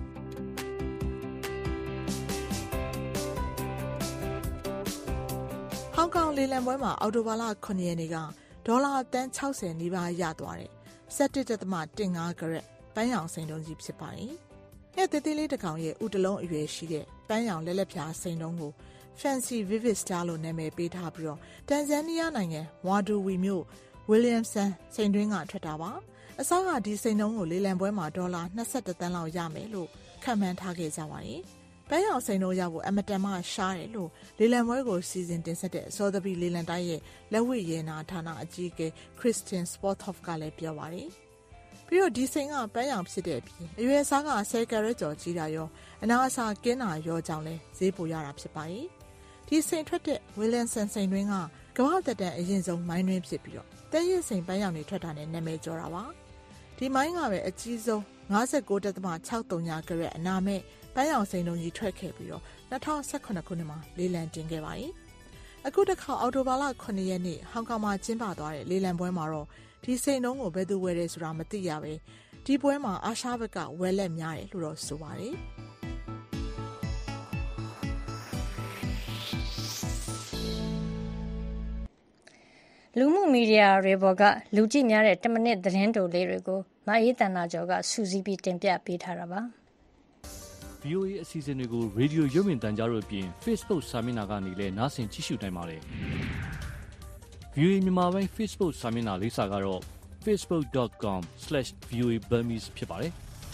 ဟောင်ကောင်လေလံပွဲမှာအော်တိုဘာလ9ရက်နေ့ကဒေါ်လာတန်း60နီးပါးရသွားတဲ့ 17.15 ကရက်ပန်းရောင်စိန်တုံးကြီးဖြစ်ပါတယ်။ရဲ့သေးသေးလေးတစ်ကောင်ရဲ့ဥတလုံးအရွယ်ရှိတဲ့ပန်းရောင်လက်လက်ဖြာစိန်တုံးကို Fancy Vivid Star လို့နာမည်ပေးထားပြီးတော့တန်ဇန်နီးယားနိုင်ငံဝါဒူဝီမြို့ Williamson စိန်တွင်းကထွက်တာပါ။အစောကဒီစိန်တုံးကိုလေလံပွဲမှာဒေါ်လာ22သန်းလောက်ရမယ်လို့ခန့်မှန်းထားခဲ့ကြပါတယ်။ပန်းရောင်စိန်တုံးရဖို့အမတန်မှရှားတယ်လို့လေလံပွဲကိုစီစဉ်တင်ဆက်တဲ့စောသပီလေလံတိုင်းရဲ့လက်ဝှေ့ရဲနာဌာနအကြီးအကဲ Christian Sporthoff ကလည်းပြောပါတယ်။ပြီးတော့ဒီစိန်ကပန်းရောင်ဖြစ်တဲ့အပြင်အရွယ်အစားက10ကရက်ကျော်ကြီးတာရောအနာအဆာကင်းတာရောကြောင်းလဲဈေးပိုရတာဖြစ်ပါတယ်။ဒီစိန်ထွက်တဲ့ Williamson စိန်တွင်းကကမ္ဘာတက်တန်အရင်ဆုံးမိုင်းတွင်းဖြစ်ပြီးတော့တဲရင်စိန်ပန်းရောင်တွေထွက်တာနဲ့နာမည်ကျော်တာပါ။ဒီမိုင်းကပဲအကြီးဆုံး 59.63 ကရက်အနာမဲ့ပန်းရောင်စိန်တုံးကြီးထွက်ခဲ့ပြီးတော့2018ခုနှစ်မှာလေလံတင်ခဲ့ပါတယ်။အခုတစ်ခါအော်တိုဘာလ9ရက်နေ့ဟောင်ကောင်မှာကျင်းပသွားတဲ့လေလံပွဲမှာတော့ဒီစိန်တုံးကိုဘယ်သူဝယ်တယ်ဆိုတာမသိရပဲဒီပွဲမှာအာရှဘက်ကဝယ်လက်များတယ်လို့တော့ဆိုပါတယ်။လူမှုမီဒီယာတွေပေါ်ကလူကြည့်များတဲ့10မိနစ်သတင်းတိုလေးတွေကိုမအေးတန်နာကျော်ကစူးစီးပြီးတင်ပြပေးထားတာပါ။ VOA အစီအစဉ်တွေကိုရေဒီယိုရုပ်မြင်သံကြားတို့အပြင် Facebook စာမျက်နှာကနေလည်းနားဆင်ကြည့်ရှုနိုင်ပါတယ်။ VOA မြန်မာပိုင်း Facebook စာမျက်နှာလိပ်စာကတော့ facebook.com/voaburmese ဖြစ်ပါတယ်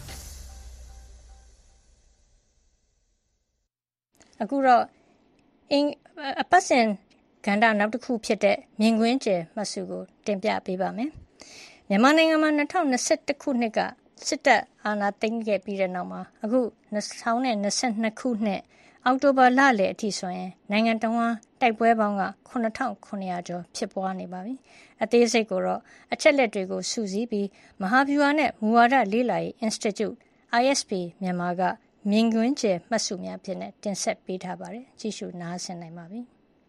။အခုတော့အပတ်စဉ်ကဏ္ဍနောက်တစ်ခုဖြစ်တဲ့မြင်ကွင်းကျယ်မှတ်စုကိုတင်ပြပေးပါမယ်။မြန်မာနိုင်ငံမှာ2021ခုနှစ်ကစစ်တပ်အာဏာသိမ်းခဲ့ပြီးတဲ့နောက်မှာအခု2022ခုနှစ်အောက်တိုဘာလလယ်အထိဆိုရင်နိုင်ငံတော်ဝန်တိုက်ပွဲပေါင်းက9,900ကျော်ဖြစ်ပွားနေပါပြီ။အသေးစိတ်ကိုတော့အချက်လက်တွေကိုစုစည်းပြီးမဟာဗျူဟာနဲ့မူဝါဒလေ့လာရေး Institute ISP မြန်မာကမြင်ကွင်းကျယ်မှတ်စုများဖြစ်နေတင်ဆက်ပေးထားပါတယ်။ကြည့်ရှုနားဆင်နိုင်ပါပြီ။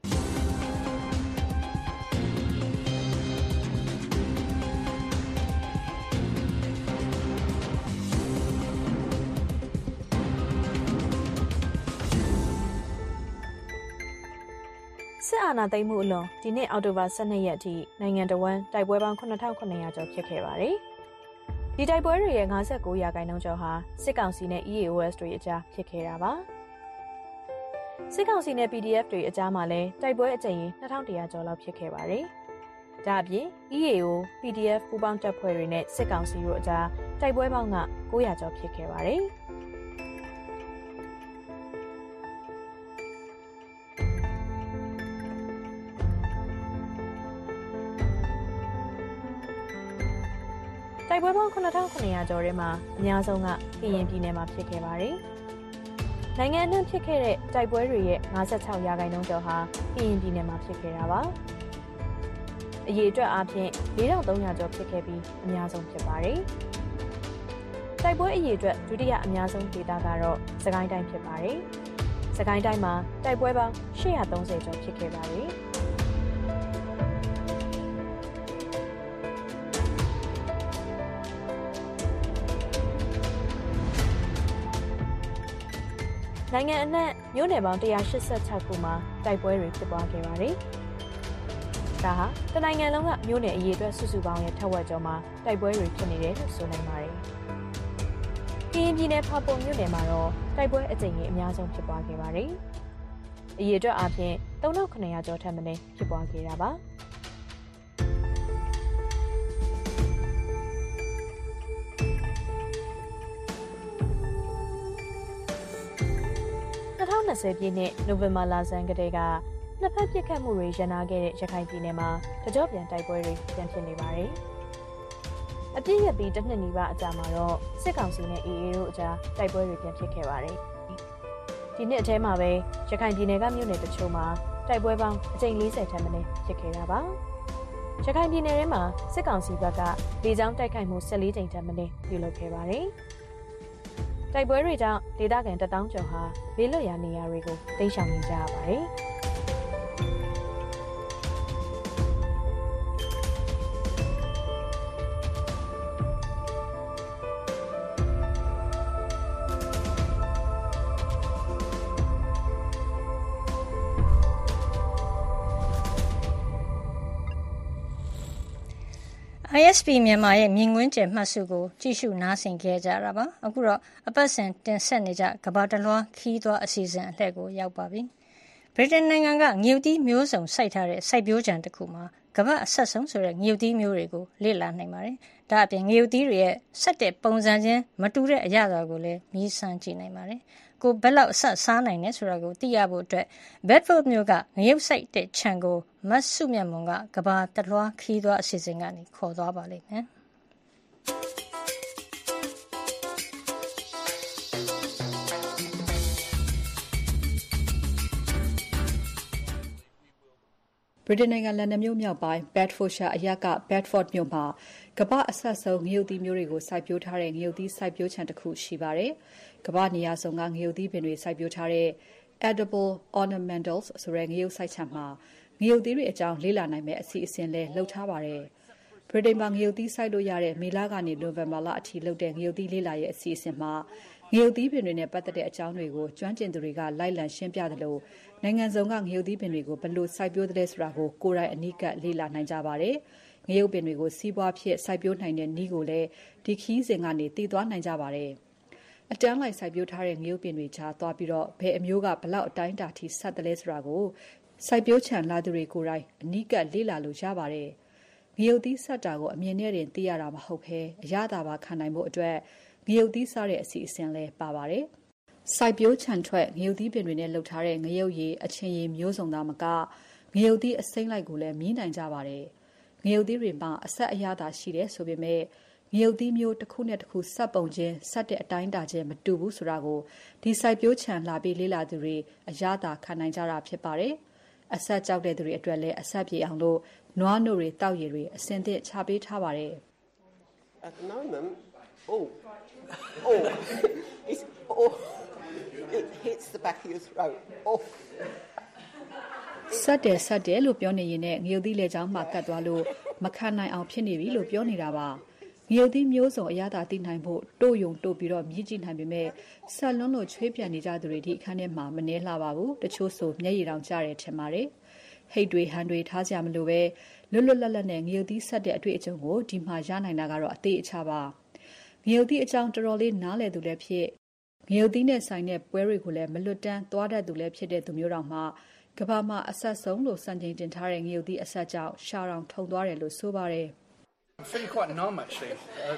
စစ်အာဏာသိမ်းမှုအလွန်ဒီနှစ်အောက်တိုဘာ12ရက်အထိနိုင်ငံတော်ဝန်တိုက်ပွဲပေါင်း9,900ကျော်ဖြစ်ခဲ့ပါတယ်။ဒီတိုက်ပွဲတွေရဲ့59%ကျော်ဟာစစ်ကောင်စီနဲ့ EAOS တွေအကြားဖြစ်ခဲ့တာပါ။စစ်ကောင်စီနဲ့ PDF တွေအကြားမှာလည်းတိုက်ပွဲအကြိမ်ရေ2,100ကျော်လောက်ဖြစ်ခဲ့ပါတယ်။ဒါအပြင် EAO, PDF ပူးပေါင်းတပ်ဖွဲ့တွေနဲ့စစ်ကောင်စီတို့အကြားတိုက်ပွဲပေါင်းက900ကျော်ဖြစ်ခဲ့ပါတယ်။တိုက်ပွဲပေါင်း9,900ကျော်ထဲမှာအများဆုံးကကရင်ပြည်နယ်မှာဖြစ်ခဲ့ပါတယ်။နိုင်ငံအနှံ့ဖြစ်ခဲ့တဲ့တိုက်ပွဲတွေရဲ့56%ကျော်ဟာကရင်ပြည်နယ်မှာဖြစ်ခဲ့တာပါ။အရေအတွက်အားဖြင့်4,300ကျော်ဖြစ်ခဲ့ပြီးအများဆုံးဖြစ်ပါတယ်။တိုက်ပွဲအရေအတွက်ဒုတိယအများဆုံးဒေသကတော့စကိုင်းတိုင်းဖြစ်ပါတယ်။စကိုင်းတိုင်းမှာတိုက်ပွဲပေါင်း830ကျော်ဖြစ်ခဲ့ပါတယ်။နိုင်ငံအနှံ့မြို့နယ်ပေါင်း186ခုမှာတိုက်ပွဲတွေဖြစ်ပွားခဲ့ပါတယ်။ဒါဟာတနိုင်ငံလုံးကမြို့နယ်အရေအတွက်စုစုပေါင်းရဲ့ထက်ဝက်ကျော်မှာတိုက်ပွဲတွေဖြစ်နေတယ်လို့ဆိုနိုင်ပါတယ်။ကရင်ပြည်နယ်ဖာပုံမြို့နယ်မှာတော့တိုက်ပွဲအကြိမ်ကြီးအများဆုံးဖြစ်ပွားခဲ့ပါတယ်။အရေအတွက်အပြင်3,900ကျော်ထက်မနည်းဖြစ်ပွားခဲ့တာပါ။2020ပြည့်နှစ်နိုဝင်ဘာလဆန်းကတည်းကနှစ်ဖက်ပြစ်ခတ်မှုတွေရန်နာခဲ့တဲ့ရခိုင်ပြည်နယ်မှာတကြော့ပြန်တိုက်ပွဲတွေပြန်ဖြစ်နေပါတယ်။အပြည့်ရပြီးတစ်နှစ်နီးပါးအကြာမှာတော့စစ်ကောင်စီနဲ့ AA တို့အကြားတိုက်ပွဲတွေပြန်ဖြစ်ခဲ့ပါတယ်။ဒီနှစ်အထဲမှာပဲရခိုင်ပြည်နယ်ကမြို့နယ်တချို့မှာတိုက်ပွဲပေါင်းအကြိမ်40ထက်မနည်းဖြစ်ခဲ့တာပါ။ရခိုင်ပြည်နယ်ထဲမှာစစ်ကောင်စီဘက်ကလေကြောင်းတိုက်ခိုက်မှု14ကြိမ်ထက်မနည်းပြုလုပ်ခဲ့ပါတယ်။တိုက်ပွဲတွေကြောင့်ဒေသခံ1000ကျော်ဟာဘေးလွတ်ရာနေရာတွေကိုတိမ်းရှောင်နေကြရပါတယ်။ ISP မြန်မာရဲ့မြင်ကွင်းကျယ်မှတ်စုကိုကြည့်ရှုနားဆင်ခဲ့ကြတာပါ။အခုတော့အပတ်စဉ်တင်ဆက်နေကြကမ္ဘာတလွှားခီးသွွားအစီအစဉ်အလှည့်ကိုရောက်ပါပြီ။ဗြိတိန်နိုင်ငံကငရုတ်သီးမျိုးစုံစိုက်ထားတဲ့စိုက်ပျိုးခြံတစ်ခုမှာကမ္ဘာအဆက်ဆုံးဆိုတဲ့ငရုတ်သီးမျိုးတွေကိုလေ့လာနိုင်ပါတယ်။ဒါအပြင်ငရုတ်သီးတွေရဲ့ဆက်တဲ့ပုံစံချင်းမတူတဲ့အရာတွေကိုလည်းမြည်ဆန်းကြည့်နိုင်ပါတယ်။ကိုဘယ်လောက်အဆက်စားနိုင်လဲဆိုတာကိုသိရဖို့အတွက် Bedford မြို့ကငရုတ်စိုက်တဲ့ခြံကိုမတ်စုမြတ်မွန်ကကမ္ဘာတလွှားခီးသွွားအစီအစဉ်ကနေခေါ်သွားပါလိမ့်မယ်ဗြိတိန်နိုင်ငံလန်ဒန်မြို့မြောက်ပိုင်း Bedfordshire အရပ်က Bedford မြို့မှာကမ္ဘာအဆက်ဆုံးငရုတ်သီးမျိုးတွေကိုစိုက်ပျိုးထားတဲ့ငရုတ်သီးစိုက်ပျိုးခြံတစ်ခုရှိပါတယ်။ကမ္ဘာနေရာစုံကငရုတ်သီးပင်တွေစိုက်ပျိုးထားတဲ့ Edible Ornamentals ဆိုတဲ့ငရုတ်စိုက်ခြံမှာငရုတ်သီးတွေအကြောင်းလေ့လာနိုင်မယ့်အစီအစဉ်လည်းလုပ်ထားပါတယ်။ဗြိတိန်မှာငရုတ်သီးစိုက်လို့ရတဲ့မေလကနေနိုဝင်ဘာလအထိလုပ်တဲ့ငရုတ်သီးလေ့လာရေးအစီအစဉ်မှာငရုတ်သီးပင်တွေနဲ့ပတ်သက်တဲ့အကြောင်းတွေကိုကျွမ်းကျင်သူတွေကလိုက်လံရှင်းပြသလိုနိုင်ငံစုံကငရုတ်သီးပင်တွေကိုဘယ်လိုစိုက်ပျိုးသလဲဆိုတာကိုကိုယ်တိုင်အနီးကပ်လေ့လာနိုင်ကြပါတယ်။ငရုတ်ပင်တွေကိုစီးပွားဖြစ်စိုက်ပျိုးနိုင်တဲ့နည်းကိုလည်းဒီခီးစဉ်ကနေသိသွားနိုင်ကြပါတယ်။အတန်းလိုက်စိုက်ပျိုးထားတဲ့ငရုတ်ပင်တွေကြားသွားပြီးတော့ဘယ်အမျိုးကဘလောက်အတိုင်းအတာထိဆက်တယ်လဲဆိုတာကိုစိုက်ပျိုးခြံလာသူတွေကိုယ်တိုင်အနီးကပ်လေ့လာလို့ရပါတယ်။ငရုတ်သီးဆက်တာကိုအမြင်နဲ့တင်သိရတာမဟုတ်ဘဲအရသာပါခံနိုင်ဖို့အတွက်ငရုတ်သီးစားတဲ့အစီအစဉ်လည်းပါပါတယ်။စိုက်ပျိုးခြံထွက်ငရုတ်သီးပင်တွေနဲ့လှုပ်ထားတဲ့ငရုတ်ရည်အချင်းရည်မျိုးစုံသားမကငရုတ်သီးအစိမ့်လိုက်ကိုလည်းမြင်နိုင်ကြပါတယ်။ငရုတ်သီးတွေမှာအဆက်အရသာရှိတယ်ဆိုပေမဲ့ငရုတ်သီးမျိုးတစ်ခုနဲ့တစ်ခုဆက်ပုံချင်းဆက်တဲ့အတိုင်းအတာချင်းမတူဘူးဆိုတာကိုဒီစိုက်ပျိုးခြံလာပြီးလေ့လာသူတွေအရသာခံနိုင်ကြတာဖြစ်ပါတယ်။အဆက်ကြောက်တဲ့သူတွေအတွက်လည်းအဆက်ပြေအောင်လို့နွားနို့တွေတောက်ရည်တွေအစင်သင့်ချပေးထားပါတယ်။ At the moment, it hits the back of your throat. Oh. ဆက်တယ်လို့ပြောနေရင်နဲ့ငရုတ်သီးလေချောင်းမှာကတ်သွားလို့မခံနိုင်အောင်ဖြစ်နေပြီလို့ပြောနေတာပါငရုတ်သီးမျိုးစုံအရသာသိနိုင်ဖို့တို့ယုံတို့ပြီးတော့မြည်ကြည့်နိုင်ပေမဲ့ဆက်လွန်းလို့ချွေးပြန်နေကြသူတွေဒီအခန်းထဲမှာမနှဲလှပါဘူးတချို့ဆိုမျက်ရည်တောင်ကျတယ်ထင်ပါတယ်ဟိတ်တွေဟန်တွေထားကြမလို့ပဲလွတ်လွတ်လပ်လပ်နဲ့ငရုတ်သီးဆက်တဲ့အတွေ့အကြုံကိုဒီမှာရနိုင်တာကတော့အသေးအချပါငရုတ်သီးအကြောင်းတော်တော်လေးနားလည်သူလည်းဖြစ်ငရုတ်သီးနဲ့ဆိုင်တဲ့ပွဲတွေကိုလည်းမလွတ်တမ်းသွားတတ်သူလည်းဖြစ်တဲ့သူမျိုးတော်မှာကဘာမှာအဆက်ဆုံးလို့စံချိန်တင်ထားတဲ့ငရုတ်သီးအဆက်ကြောင့်ရှာတောင်ထုံသွားတယ်လို့ဆိုပါတယ် I'm feeling quite numb actually.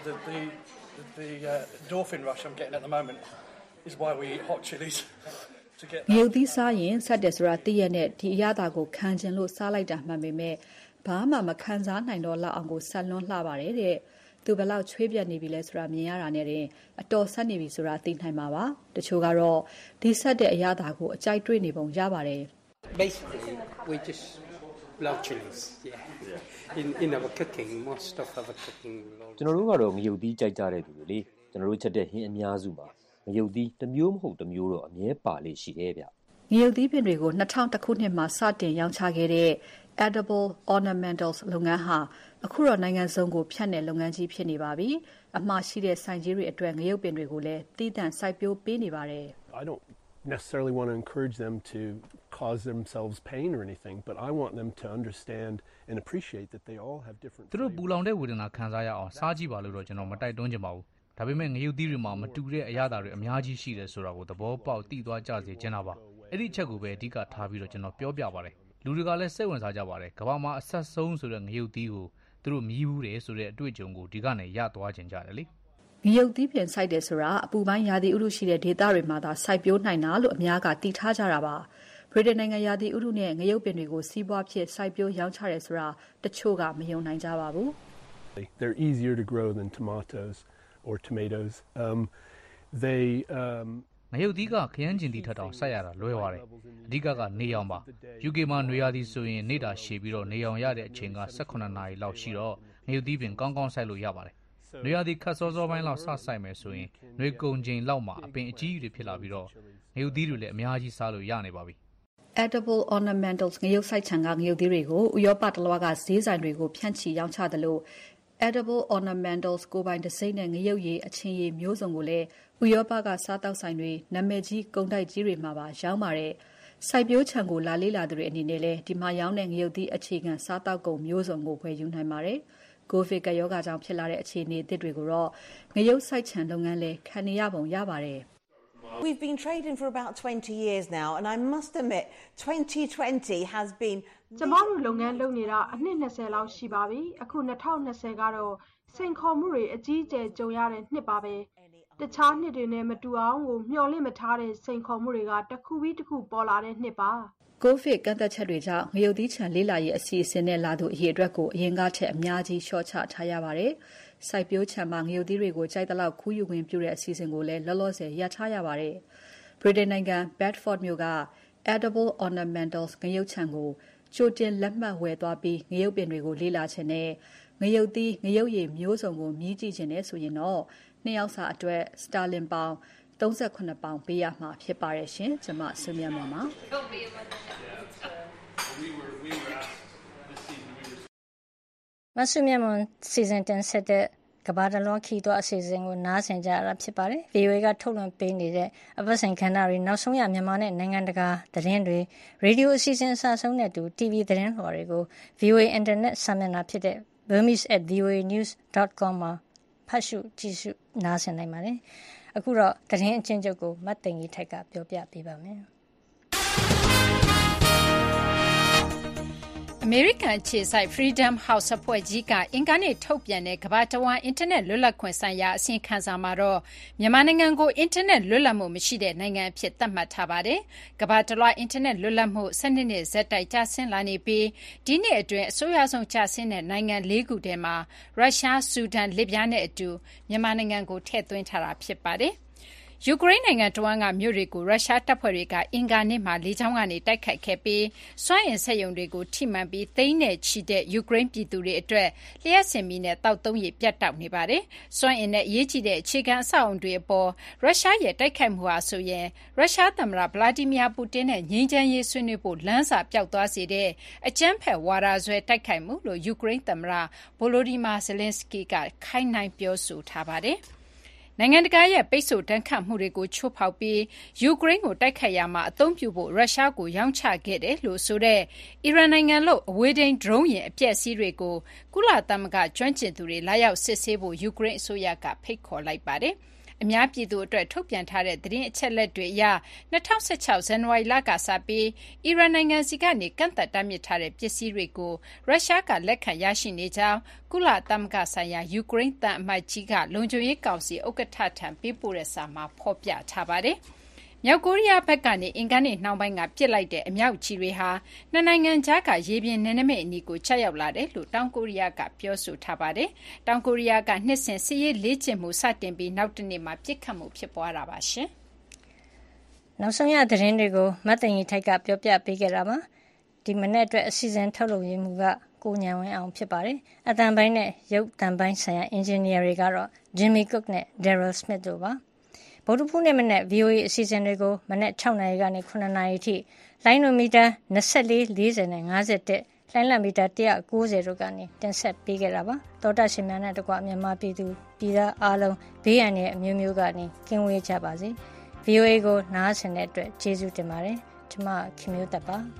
The endorphin rush I'm getting at the moment is why we eat hot chilies to get. ငရုတ်သီးစားရင်ဆက်တယ်ဆိုတာသိရတဲ့ဒီအရသာကိုခံကျင်လို့စားလိုက်တာမှန်ပေမဲ့ဘာမှမခံစားနိုင်တော့လောက်အောင်ကိုဆက်လွန်းလှပါတယ်တဲ့သူဘလောက်ချွေးပြတ်နေပြီလဲဆိုတာမြင်ရတာနဲ့တင်အတော်ဆက်နေပြီဆိုတာသိနိုင်မှာပါတချို့ကတော့ဒီဆက်တဲ့အရသာကိုအကြိုက်တွေ့နေပုံရပါတယ် Basically, we just love chilies. Yeah. In our cooking, most of our cooking. ကျွန်တော်တို့ကတော့ငရုတ်သီးကြိုက်ကြတဲ့သူတွေလေကျွန်တော်တို့ချက်တဲ့ဟင်းအများစုမှာငရုတ်သီးတစ်မျိုးမဟုတ်တစ်မျိုးတော့အမြဲပါလေရှိတယ်ဗျငရုတ်သီးပင်တွေကို2000ခုနှစ်မှာစတင်ရောင်းချခဲ့တဲ့ Edible Ornamentals လုပ်ငန်းဟာအခုတော့နိုင်ငံစုံကိုဖြန့်တဲ့လုပ်ငန်းကြီးဖြစ်နေပါပြီအမှားရှိတဲ့ဆိုင်ကြီးတွေအတွက်ငရုတ်ပင်တွေကိုလည်းတည်တံ့စိုက်ပျိုးပေးနေပါတယ် I don't necessarily want to encourage them to cause themselves pain or anything, but I want them to understand and appreciate that they all have different. သူတို့ပူလောင်တဲ့ဝေဒနာခံစားရအောင်စားကြည့်ပါလို့တော့ကျွန်တော်မတိုက်တွန်းချင်ပါဘူး။ဒါပေမဲ့ငရုတ်သီးတွေမှာမတူတဲ့အရာတွေအများကြီးရှိတယ်ဆိုတာကိုသဘောပေါက်သိသွားကြစေချင်တာပါ။အဲ့ဒီချက်ကိုပဲအဓိကထားပြီးတော့ကျွန်တော်ပြောပြပါတယ်။လူတွေကလည်းစိတ်ဝင်စားကြပါတယ်။ကမ္ဘာမှာအဆက်ဆုံးဆိုတဲ့ငရုတ်သီးကိုသူတို့မြည်ဘူးတယ်ဆိုတဲ့အတွေ့အကြုံကိုဒီကနေရသွားခြင်းကြတယ်လေ။ငရုတ်သီးပင်စိုက်တယ်ဆိုတာအပူပိုင်းရာသီဥတုရှိတဲ့ဒေသတွေမှာသာစိုက်ပျိုးနိုင်တာလို့အများကသိထားကြတာပါဗြိတိန်နိုင်ငံရာသီဥတုနဲ့ငရုတ်ပင်တွေကိုစီးပွားဖြစ်စိုက်ပျိုးရောင်းချတယ်ဆိုတာတချို့ကမယုံနိုင်ကြပါဘူး။ They're easier to grow than tomatoes or tomatoes. ငရုတ်သီးကခရမ်းကျင်သီးထက်တောင်စိုက်ရတာလွယ်ပါတယ်။အဓိကကနေရောင်ပါ။ UK မှာနွေရာသီဆိုရင်နေတာရှည်ပြီးတော့နေရောင်ရတဲ့အချိန်က18နာရီလောက်ရှိတော့ငရုတ်သီးပင်ကောင်းကောင်းစိုက်လို့ရပါတယ်။နွေရာသီခတ်စောပိုင်းလောက်စစိုက်မယ်ဆိုရင်နွေကုန်ချိန်လောက်မှာအပင်အကြီးကြီးတွေဖြစ်လာပြီးတော့ငရုတ်သီးတွေလည်းအများကြီးစားလို့ရနေပါပြီ။ Edible ornamentals ငရုတ်စိုက်ခြံကငရုတ်သီးတွေကိုဥရောပတလွှားကဈေးဆိုင်တွေကိုဖြန့်ချီရောင်းချသလို Edible ornamentals ကိုပိုင်တစိမ့်နဲ့ငရုတ်ရည်အချင်းရည်မျိုးစုံကိုလည်းဥရောပကစားတောက်ဆိုင်တွေနာမည်ကြီးကုန်တိုက်ကြီးတွေမှာပါရောင်းပါတယ်။စိုက်ပျိုးခြံကိုလာလေ့လာသူတွေအနေနဲ့လည်းဒီမှာရောင်းတဲ့ငရုတ်သီးအခြေခံစားတောက်ကုန်မျိုးစုံကိုဝယ်ယူနိုင်ပါတယ်။ ကိုဗစ်ကရောဂါကြောင့်ဖြစ်လာတဲ့အခြေအနေအသစ်တွေကိုတော့ငရုတ်စိုက်ခြံလုပ်ငန်းလည်းခံနေရပုံရပါတယ်။ We've been trading for about 20 years now and I must admit 2020 has been ကျမတို့လုပ်ငန်းလုပ်နေတာအနှစ်20လောက်ရှိပါပြီ။အခု2020ကတော့စိန်ခေါ်မှုတွေအကြီးအကျယ်ကြုံရတဲ့နှစ်ပါပဲ။တခြားနှစ်တွေနဲ့မတူအောင်ကိုမျှော်လင့်မထားတဲ့စိန်ခေါ်မှုတွေကတစ်ခုပြီးတစ်ခုပေါ်လာတဲ့နှစ်ပါ။ကိုဗစ်ကန့်သက်ချက်တွေကြောင့်ငရုတ်သီးခြံလေးလာရေးအစီအစဉ်နဲ့လာသူအရေအတွက်ကိုအရင်ကထက်အများကြီးလျှော့ချထားရပါတယ်။စိုက်ပျိုးခြံမှာငရုတ်သီးတွေကိုကြိုက်သလောက်ခူးယူခွင့်ပြုတဲ့အစီအစဉ်ကိုလည်းလောလောဆယ်ရပ်ထားရပါတယ်။ ဗြိတိန်နိုင်ငံ Bedford မြို့က Edible ornamentals ငရုတ်ခြံကိုကြိုတင်လက်မှတ်ဝယ်သွားပြီးငရုတ်ပင်တွေကိုလေ့လာခြင်းနဲ့ငရုတ်သီးငရုတ်ရည်မျိုးစုံကိုမြည်ကြည့်ခြင်းနဲ့ဆိုရင်တော့2ယောက်စာအတွက်စတာလင်ပေါင်38ပေါင်ပေးရမှာဖြစ်ပါတယ်ရှင်။ကျွန်မစုမြတ်မပါမဆုမြတ်မွန်စီဇန်တင်ဆက်တဲ့ကဘာတလွန်ခီတော့အစီအစဉ်ကိုနားဆင်ကြရတာဖြစ်ပါတယ်။ VOA ကထုတ်လွှင့်ပေးနေတဲ့အပတ်စဉ်ခန္ဓာတွေနောက်ဆုံးရမြန်မာနဲ့နိုင်ငံတကာသတင်းတွေရေဒီယိုအစီအစဉ်အစဆုံးနဲ့တူ TV သတင်းလွှာတွေကို VOA Internet စာမျက်နှာဖြစ်တဲ့ burmese@voanews.com မှာဖတ်ရှုကြည့်ရှုနားဆင်နိုင်ပါတယ်။အခုတော့သတင်းအချင်းချုပ်ကိုမတ်သိင်ကြီးထိုက်ကပြောပြပေးပါမယ်။အမေရိကန်အခြေစိုက် Freedom House အဖွဲ့ကြီးကအင်္ဂါနေ့ထုတ်ပြန်တဲ့ကမ္ဘာတဝန်းအင်တာနက်လွတ်လပ်ခွင့်ဆိုင်ရာအစီရင်ခံစာမှာတော့မြန်မာနိုင်ငံကိုအင်တာနက်လွတ်လပ်မှုမရှိတဲ့နိုင်ငံအဖြစ်သတ်မှတ်ထားပါတယ်။ကမ္ဘာတလွှားအင်တာနက်လွတ်လပ်မှု12နှစ်ဆက်တိုက်ကျဆင်းလာနေပြီးဒီနှစ်အတွင်းအဆိုးရွားဆုံးကျဆင်းတဲ့နိုင်ငံ၄ခုထဲမှာရုရှား၊ဆူဒန်၊လစ်ဗျားနဲ့အတူမြန်မာနိုင်ငံကိုထည့်သွင်းထားတာဖြစ်ပါတယ်။ယူကရိန်းနိုင်ငံတဝန်းကမြို့တွေကိုရုရှားတပ်ဖွဲ့တွေကအင်္ဂါနေ့မှာလေကြောင်းကနေတိုက်ခိုက်ခဲ့ပြီးစွမ်းအင်စက်ရုံတွေကိုထိမှန်ပြီးသိန်းနဲ့ချီတဲ့ယူကရိန်းပြည်သူတွေအတွက်လျှပ်စစ်မီးနဲ့သောက်သုံးရေပြတ်တောက်နေပါတယ်။စွမ်းအင်နဲ့အရေးကြီးတဲ့အခြေခံအဆောက်အုံတွေအပေါ်ရုရှားရဲ့တိုက်ခိုက်မှုဟာဆိုရင်ရုရှားသမ္မတဗလာဒီမီယာပူတင်နဲ့ငြိမ်းချမ်းရေးဆွေးနွေးဖို့လမ်းစာပျောက်သွားစေတဲ့အကြမ်းဖက်ဝါဒစွဲတိုက်ခိုက်မှုလို့ယူကရိန်းသမ္မတဗိုလိုဒီမာဇလင်စကီကခိုင်းနှိုင်းပြောဆိုထားပါတယ်။နိုင်ငံတကာရဲ့ပိတ်ဆို့ဒဏ်ခတ်မှုတွေကိုချိုးဖောက်ပြီးယူကရိန်းကိုတိုက်ခိုက်ရာမှာအသုံးပြုဖို့ရုရှားကိုရောင်းချခဲ့တယ်လို့ဆိုတဲ့အီရန်နိုင်ငံလို့အဝေးထိန်းဒရုန်းယာဉ်အပျက်အစီးတွေကိုကုလသမဂ္ဂကျွမ်းကျင်သူတွေလာရောက်စစ်ဆေးဖို့ယူကရိန်းအစိုးရကဖိတ်ခေါ်လိုက်ပါတယ်။အများပြည်သူအတွက်ထုတ်ပြန်ထားတဲ့သတင်းအချက်အလက်တွေအရ2016ဇန်နဝါရီလကစပြီးအီရန်နိုင်ငံစီကနေကန့်သတ်တားမြစ်ထားတဲ့ပစ္စည်းတွေကိုရုရှားကလက်ခံရရှိနေကြောင်းကုလသမဂ္ဂဆိုင်ရာယူကရိန်းသံအမတ်ကြီးကလုံခြုံရေးကောင်စီဥက္ကဋ္ဌထံပေးပို့တဲ့စာမှာဖော်ပြထားပါတယ်။မြောက်ကိုရီးယားဘက်ကနေအင်္ဂါနေ့နှောင်းပိုင်းကပစ်လိုက်တဲ့အမြောက်ကြီးတွေဟာနှစ်နိုင်ငံကြားကရေပြင်နယ်နိမိတ်အနီးကိုကျရောက်လာတယ်လို့တောင်ကိုရီးယားကပြောဆိုထားပါတယ်။တောင်ကိုရီးယားကနှစ်စဉ်စစ်ရေးလေ့ကျင့်မှုစတင်ပြီးနောက်တနေ့မှာပစ်ခတ်မှုဖြစ်ပွားတာပါရှင်။နောက်ဆုံးရသတင်းတွေကိုမတ်သိင်ကြီးထိုက်ကပြောပြပေးခဲ့တာပါ။ဒီမနေ့အတွက်အစီအစဉ်ထုတ်လုပ်ရမှုကကိုညံဝင်းအောင်ဖြစ်ပါတယ်။အတန်ပိုင်းနဲ့ရုပ်တန်ပိုင်းဆိုင်ရာအင်ဂျင်နီယာတွေကတော့ Jimmy Cook နဲ့ Daryl Smith တို့ပါ။ဗုဒ္ဓဖူးနေ့မနေ့ VOA အစီအစဉ်တွေကိုမနေ့6နာရီကနေ9နာရီအထိလိုင်းနိုမီတာ24 40နဲ့51လိုင်းလံမီတာ190တို့ကနေတင်ဆက်ပေးခဲ့တာပါတောတာရှင်များနဲ့တကွမြန်မာပြည်သူပြည်သားအားလုံးဘေးအန္တရာယ်အမျိုးမျိုးကနေကင်းဝေးကြပါစေ VOA ကိုနားဆင်တဲ့အတွက်ကျေးဇူးတင်ပါတယ်ကျွန်မခင်မျိုးသက်ပါ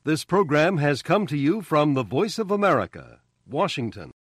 This program has come to you from the Voice of America, Washington.